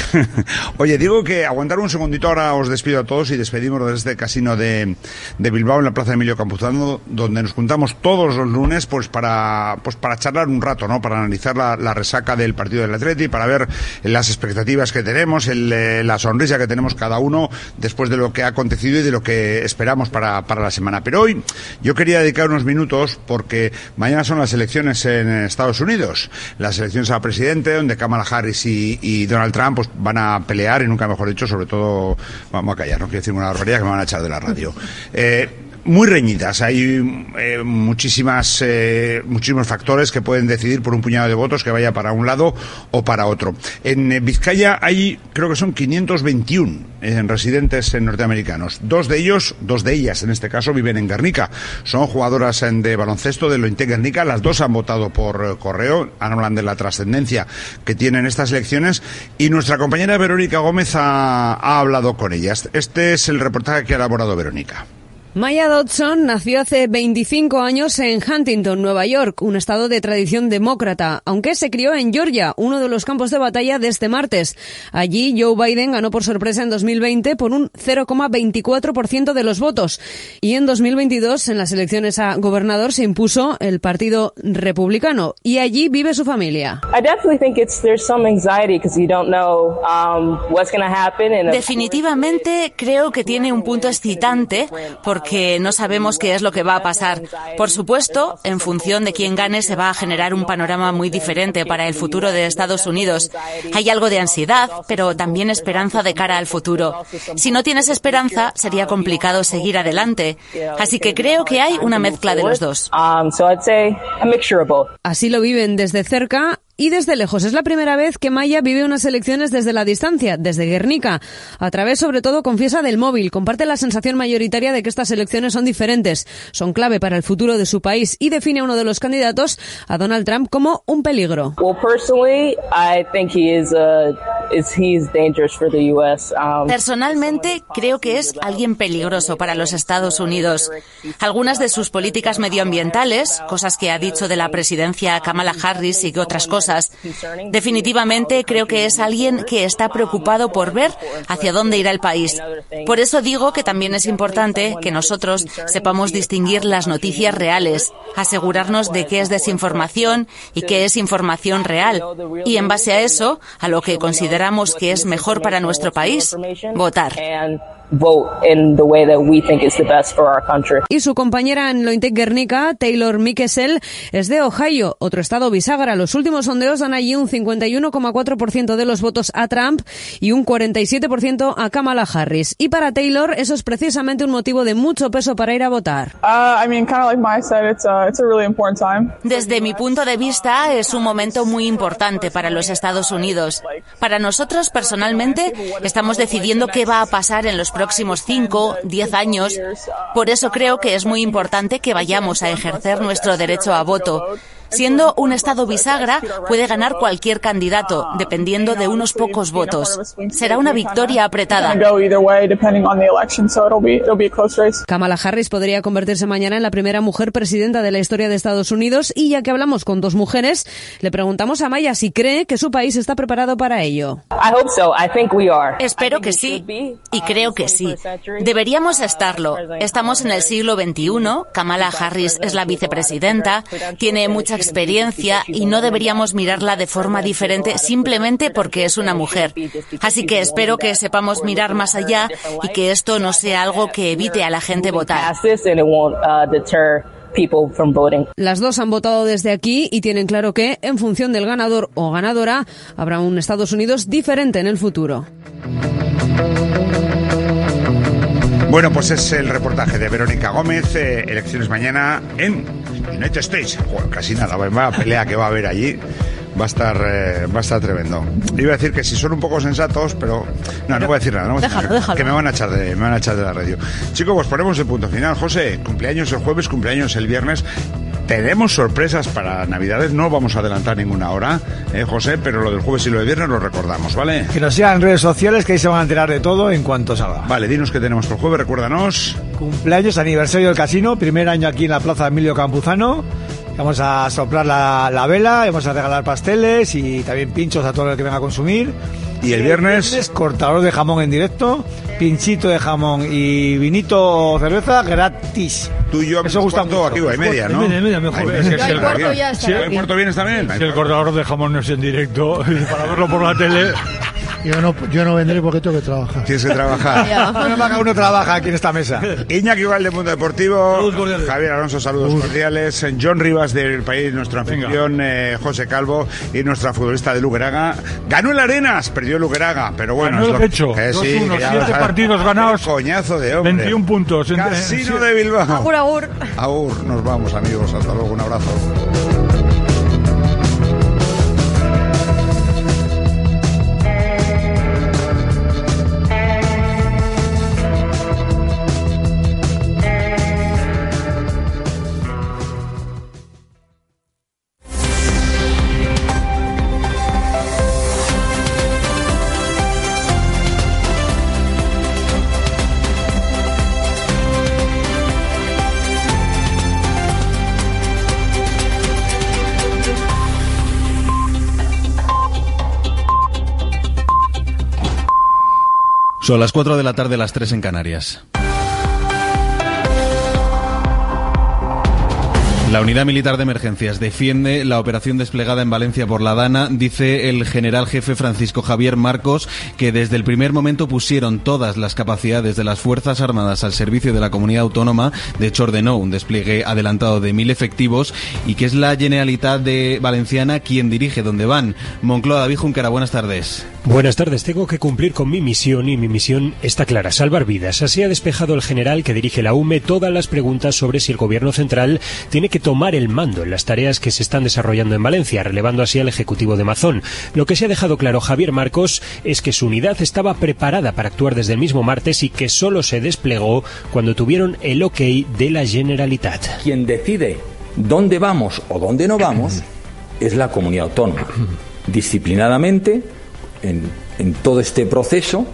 Oye, digo que aguantar un segundito, ahora os despido a todos y despedimos desde este casino de, de Bilbao, en la Plaza Emilio Campuzano, donde nos juntamos todos los lunes pues para pues para charlar un rato, ¿no? Para analizar la, la resaca del partido del Atleti, para ver las expectativas que tenemos, el, eh, la sonrisa que tenemos cada uno después de lo que ha acontecido y de lo que esperamos para, para la semana. Pero hoy yo quería dedicar unos minutos porque mañana son las elecciones en Estados Unidos, las elecciones a presidente, donde Kamala Harris y, y Donald Trump pues, van a pelear, y nunca mejor dicho, sobre todo, vamos a callar, no quiero decir una barbaridad que me van a echar de la radio. Eh, muy reñidas, hay eh, muchísimas eh, muchísimos factores que pueden decidir por un puñado de votos que vaya para un lado o para otro. En eh, Vizcaya hay, creo que son quinientos veintiuno eh, residentes eh, norteamericanos. Dos de ellos, dos de ellas en este caso, viven en Guernica. Son jugadoras eh, de baloncesto del Lointe Guernica. Las dos han votado por eh, correo. Hablan de la trascendencia que tienen estas elecciones. Y nuestra compañera Verónica Gómez ha, ha hablado con ellas. Este es el reportaje que ha elaborado Verónica. Maya Dodson nació hace veinticinco años en Huntington, Nueva York, un estado de tradición demócrata, aunque se crió en Georgia, uno de los campos de batalla de este martes. Allí Joe Biden ganó por sorpresa en dos mil veinte por un cero coma veinticuatro por ciento de los votos, y en dos mil veintidós en las elecciones a gobernador se impuso el Partido Republicano, y allí vive su familia. Definitivamente creo que tiene un punto excitante porque que no sabemos qué es lo que va a pasar. Por supuesto, en función de quién gane se va a generar un panorama muy diferente para el futuro de Estados Unidos. Hay algo de ansiedad, pero también esperanza de cara al futuro. Si no tienes esperanza, sería complicado seguir adelante. Así que creo que hay una mezcla de los dos. Así lo viven desde cerca y desde lejos. Es la primera vez que Maya vive unas elecciones desde la distancia, desde Guernica. A través, sobre todo, confiesa, del móvil. Comparte la sensación mayoritaria de que estas elecciones son diferentes, son clave para el futuro de su país, y define a uno de los candidatos, a Donald Trump, como un peligro. Personalmente, creo que es alguien peligroso para los Estados Unidos. Algunas de sus políticas medioambientales, cosas que ha dicho de la presidencia Kamala Harris y otras cosas, definitivamente creo que es alguien que está preocupado por ver hacia dónde irá el país. Por eso digo que también es importante que nosotros sepamos distinguir las noticias reales, asegurarnos de qué es desinformación y qué es información real, y en base a eso, a lo que consideramos que es mejor para nuestro país, votar. Y su compañera en Lointe Guernica, Taylor Mikesell, es de Ohio, otro estado bisagra. Los últimos sondeos dan allí un cincuenta y uno coma cuatro por ciento de los votos a Trump y un cuarenta y siete por ciento a Kamala Harris. Y para Taylor eso es precisamente un motivo de mucho peso para ir a votar. Desde mi punto de vista es un momento muy importante para los Estados Unidos. Para nosotros personalmente estamos decidiendo qué va a pasar en los próximos cinco, diez años. Por eso creo que es muy importante que vayamos a ejercer nuestro derecho a voto. Siendo un estado bisagra, puede ganar cualquier candidato, dependiendo de unos pocos votos. Será una victoria apretada. Kamala Harris podría convertirse mañana en la primera mujer presidenta de la historia de Estados Unidos, y ya que hablamos con dos mujeres, le preguntamos a Maya si cree que su país está preparado para ello. Espero que sí, y creo que sí. Deberíamos estarlo. Estamos en el siglo veintiuno, Kamala Harris es la vicepresidenta, tiene mucha experiencia y no deberíamos mirarla de forma diferente simplemente porque es una mujer. Así que espero que sepamos mirar más allá y que esto no sea algo que evite a la gente votar. Las dos han votado desde aquí y tienen claro que, en función del ganador o ganadora, habrá un Estados Unidos diferente en el futuro. Bueno, pues es el reportaje de Verónica Gómez, eh, elecciones mañana en United States. Bueno, casi nada, va a pelea que va a haber allí. Va a estar eh, va a estar tremendo. Iba a decir que si son un poco sensatos, pero no, no voy a decir nada, no voy a decir Déjalo, nada, déjalo. que me van a echar de me van a echar de la radio. Chicos, pues ponemos el punto final. José, cumpleaños el jueves, cumpleaños el viernes. Tenemos sorpresas para Navidades, no vamos a adelantar ninguna hora, eh, José, pero lo del jueves y lo del viernes lo recordamos, ¿vale? Que nos sigan en redes sociales, que ahí se van a enterar de todo en cuanto salga. Vale, dinos qué tenemos por el jueves, recuérdanos. Cumpleaños, aniversario del casino, primer año aquí en la Plaza Emilio Campuzano. Vamos a soplar la, la vela, vamos a regalar pasteles y también pinchos a todo el que venga a consumir. ¿Y el viernes? El viernes, cortador de jamón en directo, pinchito de jamón y vinito o cerveza gratis. Tú y yo, eso gusta mucho. Aquí hay media, ¿no? Media, media, mejor. Hay Es media. que si el cuarto ya está. ¿Sí? ¿El cuarto vienes también? Si el cortador de jamón no es en directo, para verlo por la tele... Yo no, yo no vendré porque tengo que trabajar. Tienes que trabajar. Cada uno trabaja aquí en esta mesa. Iñaki Igual de Mundo Deportivo. Saludos cordiales. Javier Alonso, saludos Uf. cordiales. John Rivas del País, nuestro anfitrión, eh, José Calvo y nuestra futbolista de Lugeraga. Ganó el Arenas, perdió Lugeraga, pero bueno. Ganó es el lo pecho. que dos sí, uno, que ya siete vas a- partidos ganados. Qué coñazo de hombre. veintiún puntos. En- Casino en- de Bilbao. Agur, agur. Agur, nos vamos, amigos. Hasta luego, un abrazo. Son las cuatro de la tarde, las tres en Canarias. La Unidad Militar de Emergencias defiende la operación desplegada en Valencia por la DANA. Dice el general jefe Francisco Javier Marcos que desde el primer momento pusieron todas las capacidades de las Fuerzas Armadas al servicio de la comunidad autónoma. De hecho, ordenó un despliegue adelantado de mil efectivos y que es la Generalitat de Valenciana quien dirige donde van. Moncloa, David Junquera, buenas tardes. Buenas tardes, tengo que cumplir con mi misión y mi misión está clara, salvar vidas. Así ha despejado el general que dirige la U M E todas las preguntas sobre si el gobierno central tiene que tomar el mando en las tareas que se están desarrollando en Valencia, relevando así al Ejecutivo de Mazón. Lo que se ha dejado claro Javier Marcos es que su unidad estaba preparada para actuar desde el mismo martes y que solo se desplegó cuando tuvieron el ok de la Generalitat. Quien decide dónde vamos o dónde no vamos es la comunidad autónoma. Disciplinadamente, en, en todo este proceso,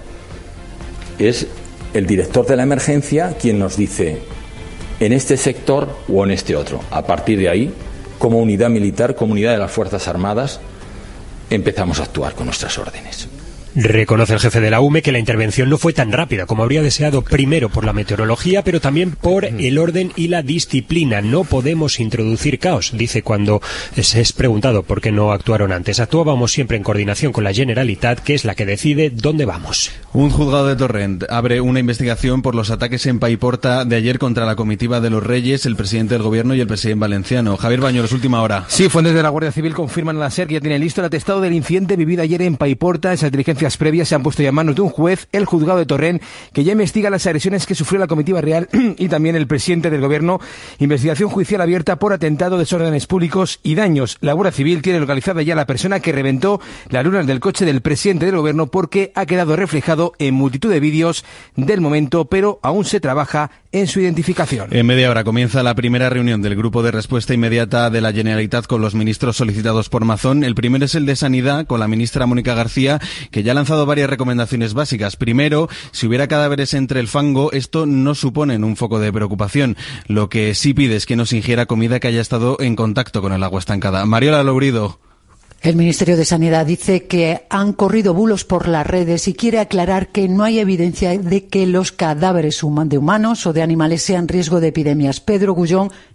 es el director de la emergencia quien nos dice en este sector o en este otro. A partir de ahí, como unidad militar, como unidad de las Fuerzas Armadas, empezamos a actuar con nuestras órdenes. Reconoce el jefe de la U M E que la intervención no fue tan rápida como habría deseado, primero por la meteorología, pero también por el orden y la disciplina. No podemos introducir caos, dice cuando se es preguntado por qué no actuaron antes. Actuábamos siempre en coordinación con la Generalitat, que es la que decide dónde vamos. Un juzgado de Torrent abre una investigación por los ataques en Paiporta de ayer contra la comitiva de los Reyes, el presidente del gobierno y el presidente valenciano. Javier Bañuelos, última hora. Sí, fuentes de la Guardia Civil confirman a la SER que ya tiene listo el atestado del incidente vivido ayer en Paiporta. Esas diligencias previas se han puesto ya en manos de un juez, el juzgado de Torrent, que ya investiga las agresiones que sufrió la comitiva real y también el presidente del gobierno. Investigación judicial abierta por atentado, desórdenes públicos y daños. La Guardia Civil tiene localizada ya la persona que reventó las lunas del coche del presidente del gobierno porque ha quedado reflejado en multitud de vídeos del momento, pero aún se trabaja en su identificación. En media hora comienza la primera reunión del Grupo de Respuesta Inmediata de la Generalitat con los ministros solicitados por Mazón. El primero es el de Sanidad, con la ministra Mónica García, que ya ha lanzado varias recomendaciones básicas. Primero, si hubiera cadáveres entre el fango, esto no supone un foco de preocupación. Lo que sí pide es que no se ingiera comida que haya estado en contacto con el agua estancada. Mariola Lourido. El Ministerio de Sanidad dice que han corrido bulos por las redes y quiere aclarar que no hay evidencia de que los cadáveres de humanos o de animales sean riesgo de epidemias. Pedro Gullón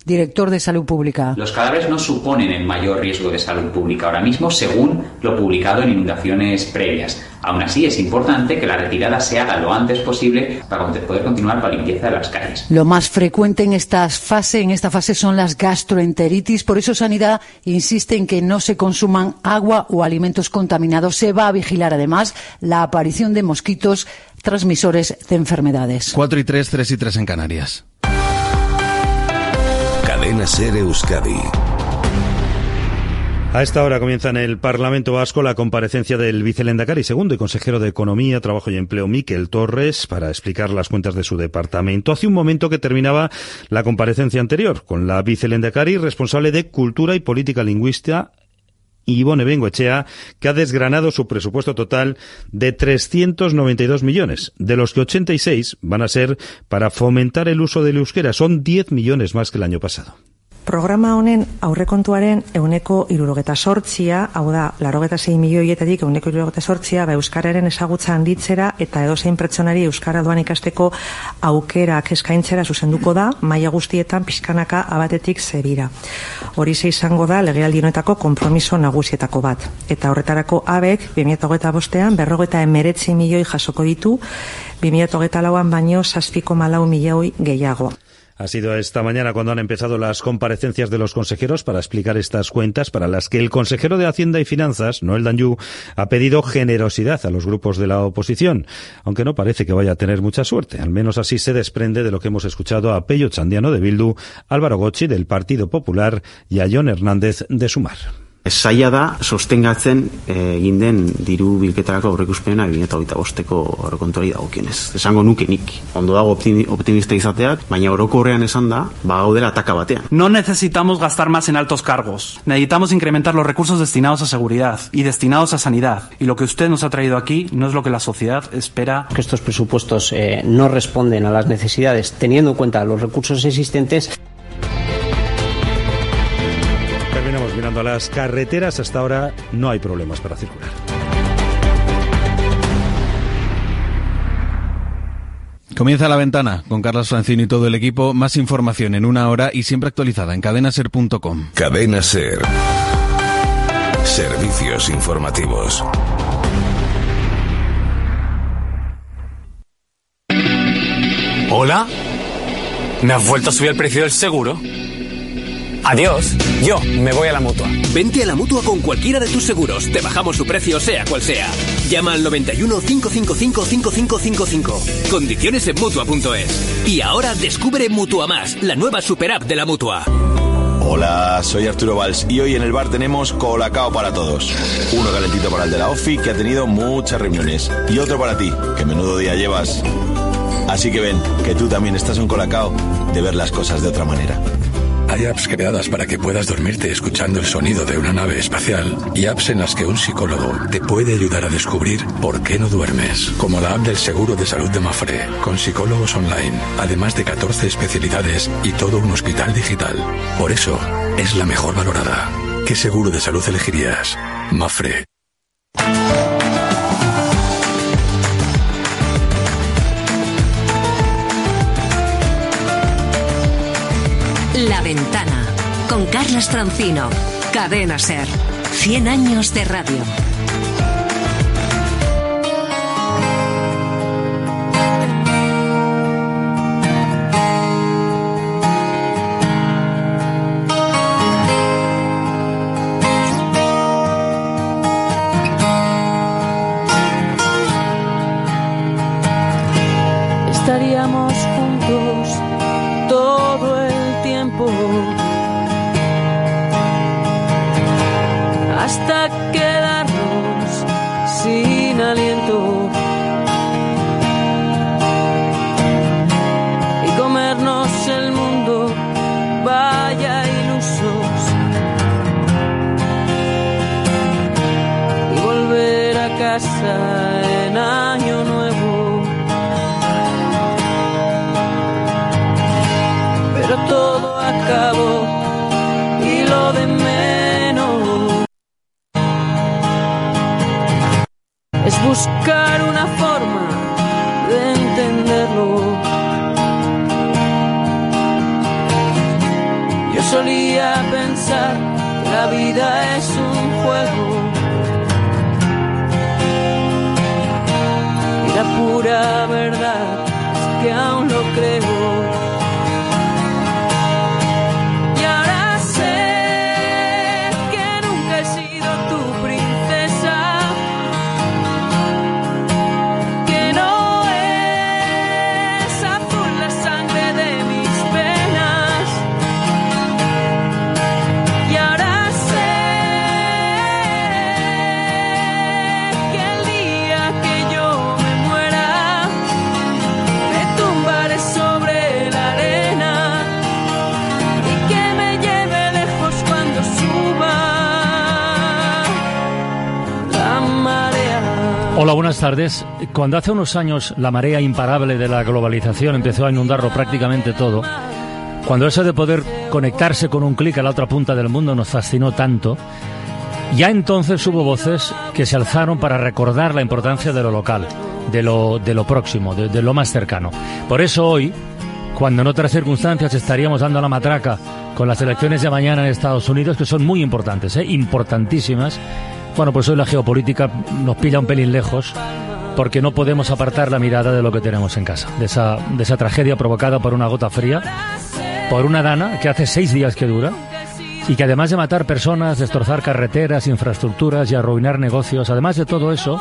director de Salud Pública. Los cadáveres no suponen el mayor riesgo de salud pública ahora mismo, según lo publicado en inundaciones previas. Aún así, es importante que la retirada se haga lo antes posible para poder continuar con la limpieza de las calles. Lo más frecuente en esta fase, en esta fase son las gastroenteritis. Por eso Sanidad insiste en que no se consuman agua o alimentos contaminados. Se va a vigilar además la aparición de mosquitos transmisores de enfermedades. Cuatro y tres, tres y tres en Canarias. Cadena SER Euskadi. A esta hora comienza en el Parlamento Vasco la comparecencia del vicelehendakari segundo y consejero de Economía, Trabajo y Empleo, Miquel Torres, para explicar las cuentas de su departamento. Hace un momento que terminaba la comparecencia anterior con la vicelehendakari responsable de Cultura y Política Lingüística, Ibone Bengoechea, que ha desgranado su presupuesto total de trescientos noventa y dos millones, de los que ochenta y seis van a ser para fomentar el uso del euskera. Son diez millones más que el año pasado. Programa honen aurrekontuaren ehuneko hirurogeta sortzia, hau da, laurogeta sei milioietatik ehuneko hirurogeta sortzia, ba euskararen ezagutza handitzera eta edozein pertsonari euskara doan ikasteko aukerak eskaintzera zuzenduko da, maila guztietan pixkanaka abatetik zebira. Hori ze izango da legealdi honetako konpromiso nagusietako bat. Eta horretarako abek bi mila hogeita bostean berrogeta hemeretzi milioi jasoko ditu, bi mila hogeita lauan baino zazpi koma lau milioi gehiago. Ha sido esta mañana cuando han empezado las comparecencias de los consejeros para explicar estas cuentas, para las que el consejero de Hacienda y Finanzas, Noel Danjou, ha pedido generosidad a los grupos de la oposición, aunque no parece que vaya a tener mucha suerte. Al menos así se desprende de lo que hemos escuchado a Pello Txandiano de Bildu, Álvaro Gotxi del Partido Popular y a Jon Hernández de Sumar. Zaila da sostengatzen egin den diru bilketarako aurreikuspena bi mila hogeita bosteko aurrekontuari dagokionez. Esango nuke nik. Ondo dago optimista izateak, baina orokorrean esan da, ba gaudela ataka batean. No necesitamos gastar más en altos cargos. Necesitamos incrementar los recursos destinados a seguridad y destinados a sanidad. Y lo que usted nos ha traído aquí no es lo que la sociedad espera. Que estos presupuestos eh, no responden a las necesidades, teniendo en cuenta los recursos existentes. Mirando a las carreteras, hasta ahora no hay problemas para circular. Comienza La Ventana con Carlos Francino y todo el equipo. Más información en una hora y siempre actualizada en cadena ser punto com. Cadena SER. Servicios informativos. ¿Hola? ¿Me has vuelto a subir el precio del seguro? Adiós, yo me voy a la Mutua. Vente a la Mutua con cualquiera de tus seguros. Te bajamos su precio, sea cual sea. Llama al noventa y uno, cinco cinco cinco, cinco cinco cinco cinco. Condiciones en Mutua punto es. Y ahora descubre Mutua Más, la nueva super app de la Mutua. Hola, soy Arturo Valls y hoy en el bar tenemos colacao para todos. Uno calentito para el de la OFI, que ha tenido muchas reuniones. Y otro para ti, que menudo día llevas. Así que ven, que tú también estás un colacao de ver las cosas de otra manera. Hay apps creadas para que puedas dormirte escuchando el sonido de una nave espacial y apps en las que un psicólogo te puede ayudar a descubrir por qué no duermes, como la app del seguro de salud de Mafre, con psicólogos online, además de catorce especialidades y todo un hospital digital. Por eso, es la mejor valorada. ¿Qué seguro de salud elegirías? Mafre. La Ventana, con Carlos Francino. Cadena SER. cien años de radio. Estaríamos juntos todo el tiempo hasta quedarnos sin aliento y comernos el mundo, vaya ilusos, y volver a casa en año nuevo. Pero todo acabó y lo de menos es buscar una forma de entenderlo. la vida es un juego y la pura verdad es que aún lo creo. Y ahora sé que nunca he sido tu princesa, que no es azul la sangre de mis penas. Y ahora sé que el día que yo me muera me tumbaré sobre la arena y que me lleve lejos cuando suba la marea. Hola, buenas tardes. Cuando hace unos años la marea imparable de la globalización empezó a inundarlo prácticamente todo, cuando eso de poder conectarse con un clic a la otra punta del mundo nos fascinó tanto, ya entonces hubo voces que se alzaron para recordar la importancia de lo local, de lo, de lo próximo, de, de lo más cercano. Por eso hoy, cuando en otras circunstancias estaríamos dando la matraca con las elecciones de mañana en Estados Unidos, que son muy importantes, ¿eh? importantísimas, bueno, pues hoy la geopolítica nos pilla un pelín lejos, porque no podemos apartar la mirada de lo que tenemos en casa, de esa, de esa tragedia provocada por una gota fría, por una dana que hace seis días que dura y que además de matar personas, destrozar carreteras, infraestructuras y arruinar negocios, además de todo eso,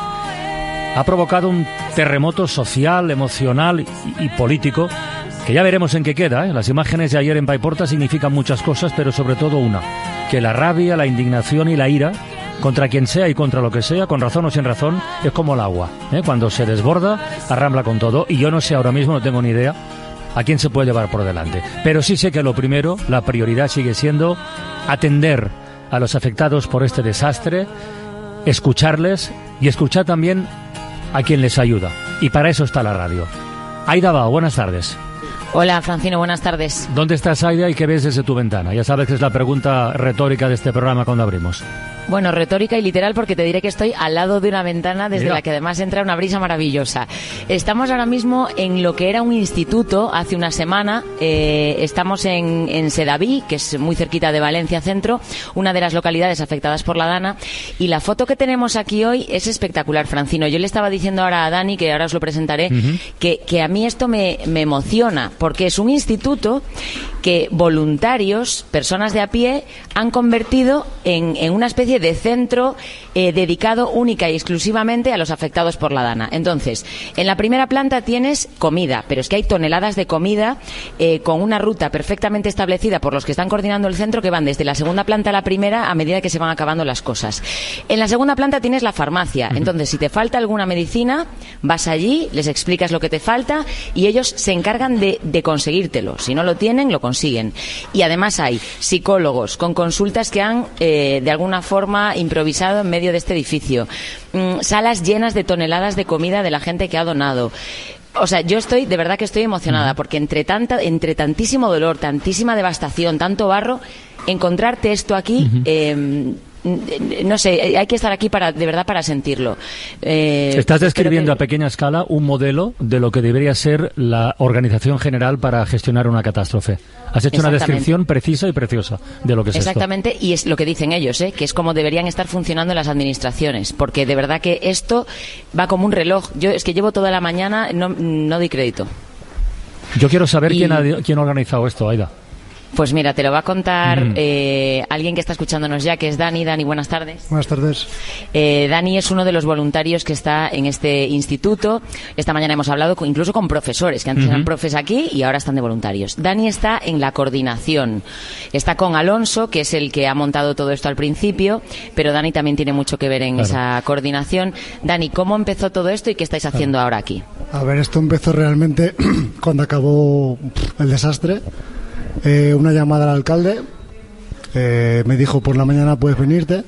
ha provocado un terremoto social, emocional y, y político que ya veremos en qué queda, ¿eh? Las imágenes de ayer en Paiporta significan muchas cosas, pero sobre todo una, que la rabia, la indignación y la ira contra quien sea y contra lo que sea, con razón o sin razón, es como el agua, ¿eh? Cuando se desborda, arrambla con todo, y yo no sé ahora mismo, no tengo ni idea a quién se puede llevar por delante. Pero sí sé que lo primero, la prioridad sigue siendo atender a los afectados por este desastre, escucharles y escuchar también a quien les ayuda. Y para eso está la radio. Aida Bao, buenas tardes. Hola, Francino, buenas tardes. ¿Dónde estás, Aida, y qué ves desde tu ventana? Ya sabes que es la pregunta retórica de este programa cuando abrimos. Bueno, retórica y literal, porque te diré que estoy al lado de una ventana desde Mira. la que además entra una brisa maravillosa. Estamos ahora mismo en lo que era un instituto hace una semana. Eh, estamos en, en Sedaví, que es muy cerquita de Valencia Centro, una de las localidades afectadas por la Dana. Y la foto que tenemos aquí hoy es espectacular, Francino. Yo le estaba diciendo ahora a Dani, que ahora os lo presentaré, uh-huh. que, que a mí esto me, me emociona, porque es un instituto que voluntarios, personas de a pie, han convertido en, en una especie de centro eh, dedicado única y exclusivamente a los afectados por la Dana. Entonces, en la primera planta tienes comida, pero es que hay toneladas de comida eh, con una ruta perfectamente establecida por los que están coordinando el centro, que van desde la segunda planta a la primera a medida que se van acabando las cosas. En la segunda planta tienes la farmacia. Entonces, si te falta alguna medicina, vas allí, les explicas lo que te falta y ellos se encargan de, de conseguírtelo. Si no lo tienen, lo consiguen. Y además hay psicólogos con consultas que han, eh, de alguna forma, improvisado en medio de este edificio. Mm, salas llenas de toneladas de comida de la gente que ha donado. O sea, yo estoy, de verdad que estoy emocionada, porque entre tanta, entre tantísimo dolor, tantísima devastación, tanto barro, encontrarte esto aquí, uh-huh. eh, no sé, hay que estar aquí para, de verdad, para sentirlo. Eh, Estás describiendo que... a pequeña escala un modelo de lo que debería ser la organización general para gestionar una catástrofe. Has hecho una descripción precisa y preciosa de lo que es Exactamente, esto. Y es lo que dicen ellos, ¿eh? Que es como deberían estar funcionando las administraciones, porque de verdad que esto va como un reloj. Yo es que llevo toda la mañana, no, no doy crédito. Yo quiero saber y... quién ha, quién ha organizado esto, Aida. Pues mira, te lo va a contar mm. eh, alguien que está escuchándonos ya, que es Dani. Dani, buenas tardes. Buenas tardes. Eh, Dani es uno de los voluntarios que está en este instituto. Esta mañana hemos hablado con, incluso con profesores, que antes uh-huh. eran profes aquí y ahora están de voluntarios. Dani está en la coordinación. Está con Alonso, que es el que ha montado todo esto al principio, pero Dani también tiene mucho que ver en claro. esa coordinación. Dani, ¿cómo empezó todo esto y qué estáis haciendo claro. ahora aquí? A ver, esto empezó realmente cuando acabó el desastre. Eh, una llamada al alcalde, eh, me dijo por la mañana puedes venirte,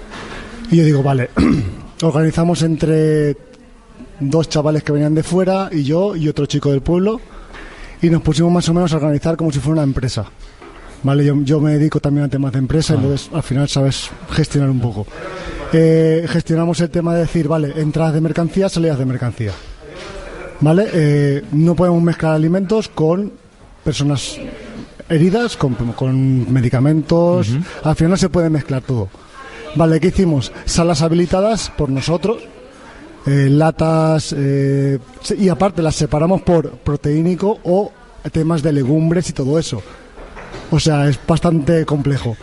y yo digo vale. Organizamos entre dos chavales que venían de fuera y yo y otro chico del pueblo, y nos pusimos más o menos a organizar como si fuera una empresa, vale. Yo, yo me dedico también a temas de empresa, ah. entonces al final sabes gestionar un poco. Eh, gestionamos el tema de decir vale, entradas de mercancía, salidas de mercancía, vale. Eh, no podemos mezclar alimentos con personas heridas con, con medicamentos. Uh-huh. Al final no se puede mezclar todo. Vale, ¿qué hicimos? Salas habilitadas por nosotros, eh, latas, eh, y aparte las separamos por proteínico o temas de legumbres y todo eso. O sea, es bastante complejo.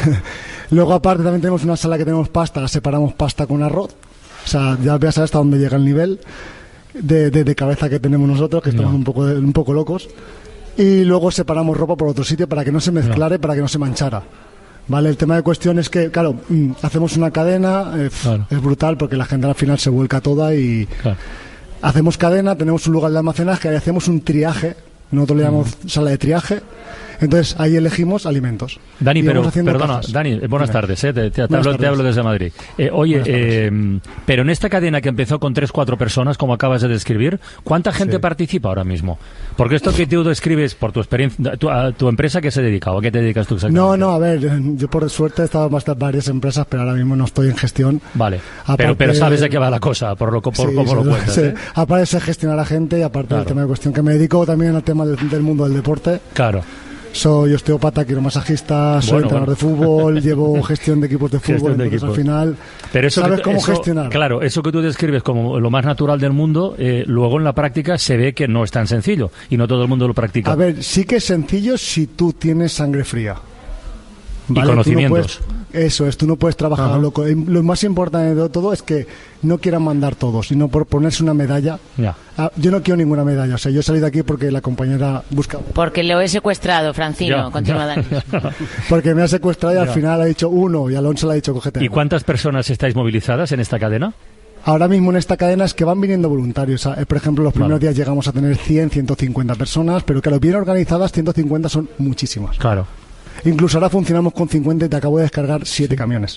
Luego aparte también tenemos una sala que tenemos pasta, la separamos pasta con arroz. O sea, ya veas hasta dónde llega el nivel de, de, de cabeza que tenemos nosotros, que estamos no. un poco un poco locos. Y luego separamos ropa por otro sitio para que no se mezclare, no. para que no se manchara. Vale, el tema de cuestión es que, claro, mmm, hacemos una cadena, eh, claro. es brutal porque la gente al final se vuelca toda y claro. hacemos cadena, tenemos un lugar de almacenaje, ahí hacemos un triaje, nosotros le llamamos mm. sala de triaje. Entonces ahí elegimos alimentos. Dani, pero perdona, cajas. Dani, buenas Mira. tardes, eh, te, te, te, hablo, te hablo desde Madrid. Eh, oye, eh, pero en esta cadena que empezó con tres, cuatro personas, como acabas de describir, ¿cuánta gente sí. participa ahora mismo? Porque esto que tú describes por tu experiencia, tu, a tu empresa, ¿qué se dedica o a qué te dedicas tú exactamente? No, no, a ver, yo por suerte he estado en varias empresas, pero ahora mismo no estoy en gestión. Vale, aparte, pero, pero sabes de qué va la cosa, por lo por sí, cómo sí, lo cuentas. Sí. ¿eh? Aparte de gestionar a la gente y aparte claro. del tema de cuestión que me dedico también al tema del, del mundo del deporte. Claro. Soy osteópata, quiromasajista, soy bueno, entrenador bueno. de fútbol, llevo gestión de equipos de fútbol, de equipos. Al final Pero eso sabes que, cómo eso, gestionar. Claro, eso que tú describes como lo más natural del mundo, eh, luego en la práctica se ve que no es tan sencillo y no todo el mundo lo practica. A ver, sí que es sencillo si tú tienes sangre fría. ¿Vale? Y conocimientos. Tú no puedes, eso es, tú no puedes trabajar loco. Lo más importante de todo es que no quieran mandar todo, sino por ponerse una medalla. Ya. Ah, yo no quiero ninguna medalla, o sea, yo he salido de aquí porque la compañera busca... Porque lo he secuestrado, Francino, ya, continúa Dani. Porque me ha secuestrado y ya. al final ha dicho uno y Alonso le ha dicho cógete. ¿Y cuántas personas estáis movilizadas en esta cadena? Ahora mismo en esta cadena es que van viniendo voluntarios. O sea, por ejemplo, los primeros vale. días llegamos a tener cien, ciento cincuenta personas, pero claro, bien organizadas, ciento cincuenta son muchísimas. Claro. Incluso ahora funcionamos con cincuenta y te acabo de descargar siete camiones.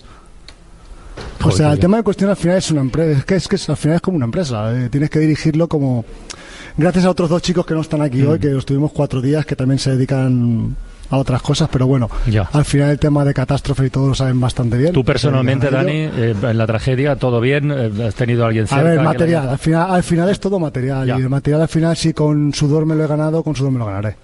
O Joder, sea, el ya. tema de cuestión al final es una empresa, es que, es que al final es como una empresa, eh, tienes que dirigirlo como... Gracias a otros dos chicos que no están aquí mm. hoy, que los tuvimos cuatro días, que también se dedican a otras cosas, pero bueno, ya. al final el tema de catástrofe y todo lo saben bastante bien. Tú personalmente, Dani, eh, en la tragedia, ¿todo bien? ¿Has tenido a alguien cerca? A ver, material, al final, al final es todo material, ya. y el material al final si con sudor me lo he ganado, con sudor me lo ganaré.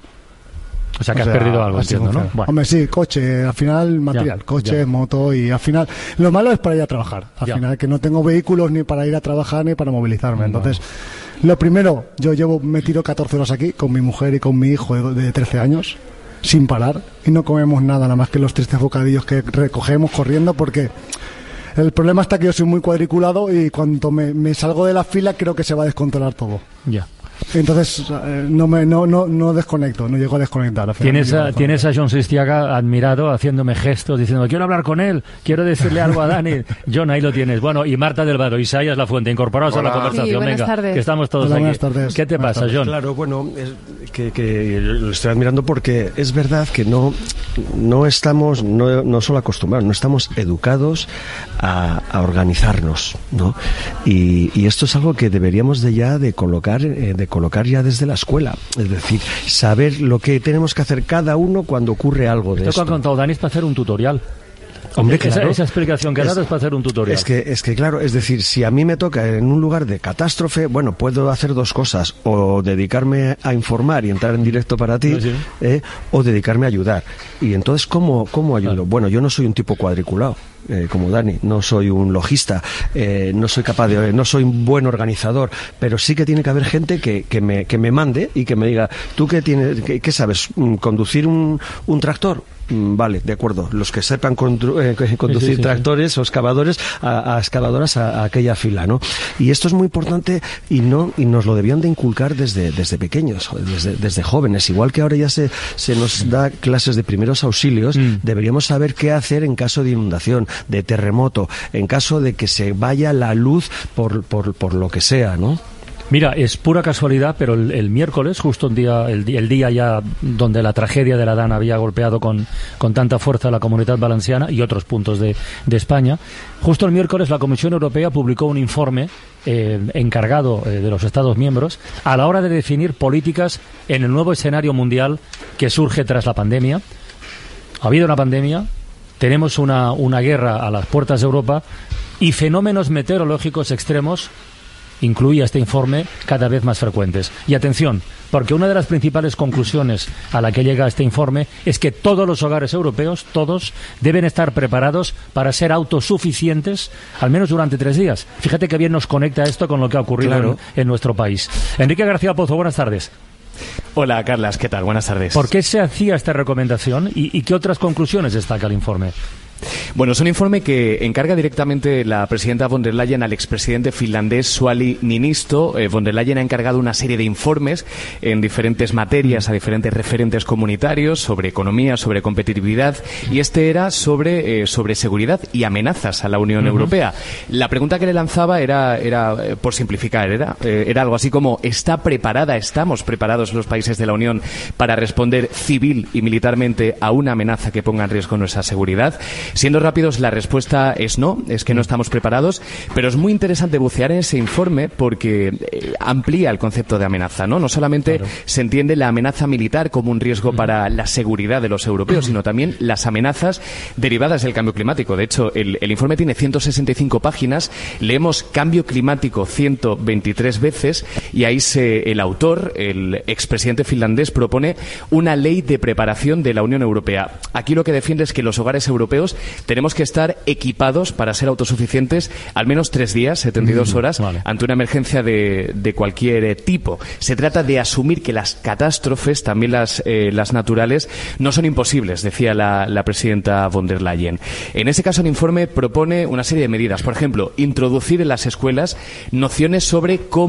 O sea, que o sea, has perdido algo, entiendo, ¿no? Bueno. Hombre, sí, coche, al final material, ya, coche, ya. moto y al final... Lo malo es para ir a trabajar, al ya. final que no tengo vehículos ni para ir a trabajar ni para movilizarme, entonces... No. Lo primero, yo llevo, me tiro catorce horas aquí con mi mujer y con mi hijo de trece años, sin parar, y no comemos nada, nada más que los tristes bocadillos que recogemos corriendo porque... El problema está que yo soy muy cuadriculado y cuando me, me salgo de la fila creo que se va a descontrolar todo. Ya. Entonces eh, no me no no no desconecto, no llego a desconectar. Tienes a, tienes a John Sistiaga admirado, haciéndome gestos, diciendo quiero hablar con él, quiero decirle algo a Dani. John, ahí lo tienes. Bueno, y Marta del Vado, Isaías La Fuente, incorporados Hola. a la conversación. Sí, venga, tardes. Que estamos todos Hola, aquí. Tardes. ¿Qué te buenas pasa, tardes. John? Claro, bueno, es que, que lo estoy admirando porque es verdad que no no estamos no, no solo acostumbrados, no estamos educados a, a organizarnos, ¿no? Y, y esto es algo que deberíamos de ya de colocar eh, de colocar ya desde la escuela, es decir, saber lo que tenemos que hacer cada uno cuando ocurre algo de esto. Esto que ha contado Dani es para hacer un tutorial. Hombre, esa, claro. esa explicación que has dado es para hacer un tutorial. Es que, es que, claro, es decir, si a mí me toca en un lugar de catástrofe, bueno, puedo hacer dos cosas, o dedicarme a informar y entrar en directo para ti, sí, sí. Eh, o dedicarme a ayudar. Y entonces, ¿cómo, cómo ayudo? Claro. Bueno, yo no soy un tipo cuadriculado. Eh, como Dani, no soy un logista, eh, no soy capaz de, no soy un buen organizador, pero sí que tiene que haber gente que, que me que me mande y que me diga, ¿tú qué tienes, qué, qué sabes? ¿Conducir un, un tractor? Vale, de acuerdo. Los que sepan condu eh, conducir sí, sí, sí, tractores sí. o excavadores a, a excavadoras a, a aquella fila, ¿no? Y esto es muy importante y no y nos lo debían de inculcar desde desde pequeños, desde desde jóvenes. Igual que ahora ya se se nos da clases de primeros auxilios, mm. deberíamos saber qué hacer en caso de inundación, de terremoto, en caso de que se vaya la luz por por por lo que sea, ¿no? Mira, es pura casualidad, pero el, el miércoles, justo un día, el, el día ya donde la tragedia de la Dana había golpeado con, con tanta fuerza a la Comunidad Valenciana y otros puntos de, de España, justo el miércoles la Comisión Europea publicó un informe eh, encargado eh, de los Estados miembros a la hora de definir políticas en el nuevo escenario mundial que surge tras la pandemia. Ha habido una pandemia, tenemos una, una guerra a las puertas de Europa y fenómenos meteorológicos extremos incluía este informe, cada vez más frecuentes. Y atención, porque una de las principales conclusiones a la que llega este informe es que todos los hogares europeos, todos, deben estar preparados para ser autosuficientes, al menos durante tres días. Fíjate que bien nos conecta esto con lo que ha ocurrido claro. en, en nuestro país. Enrique García Pozo, buenas tardes. Hola, Carlas, ¿qué tal? Buenas tardes. ¿Por qué se hacía esta recomendación y, y qué otras conclusiones destaca el informe? Bueno, es un informe que encarga directamente la presidenta von der Leyen al expresidente finlandés Sauli Niinisto. Eh, von der Leyen ha encargado una serie de informes en diferentes materias a diferentes referentes comunitarios sobre economía, sobre competitividad, y este era sobre, eh, sobre seguridad y amenazas a la Unión uh-huh. Europea. La pregunta que le lanzaba era, era eh, por simplificar, era, eh, era algo así como: ¿está preparada, estamos preparados los países de la Unión para responder civil y militarmente a una amenaza que ponga en riesgo nuestra seguridad? Siendo rápidos, la respuesta es no, es que no estamos preparados, pero es muy interesante bucear en ese informe porque eh, amplía el concepto de amenaza, ¿no? No solamente claro. se entiende la amenaza militar como un riesgo para la seguridad de los europeos, sino también las amenazas derivadas del cambio climático. De hecho, el, el informe tiene ciento sesenta y cinco páginas, leemos cambio climático ciento veintitrés veces y ahí se, el autor, el expresidente finlandés, propone una ley de preparación de la Unión Europea. Aquí lo que defiende es que los hogares europeos tenemos que estar equipados para ser autosuficientes al menos tres días, setenta y dos horas, vale. ante una emergencia de, de cualquier tipo. Se trata de asumir que las catástrofes, también las, eh, las naturales, no son imposibles, decía la, la presidenta von der Leyen. En ese caso, el informe propone una serie de medidas. Por ejemplo, introducir en las escuelas nociones sobre cómo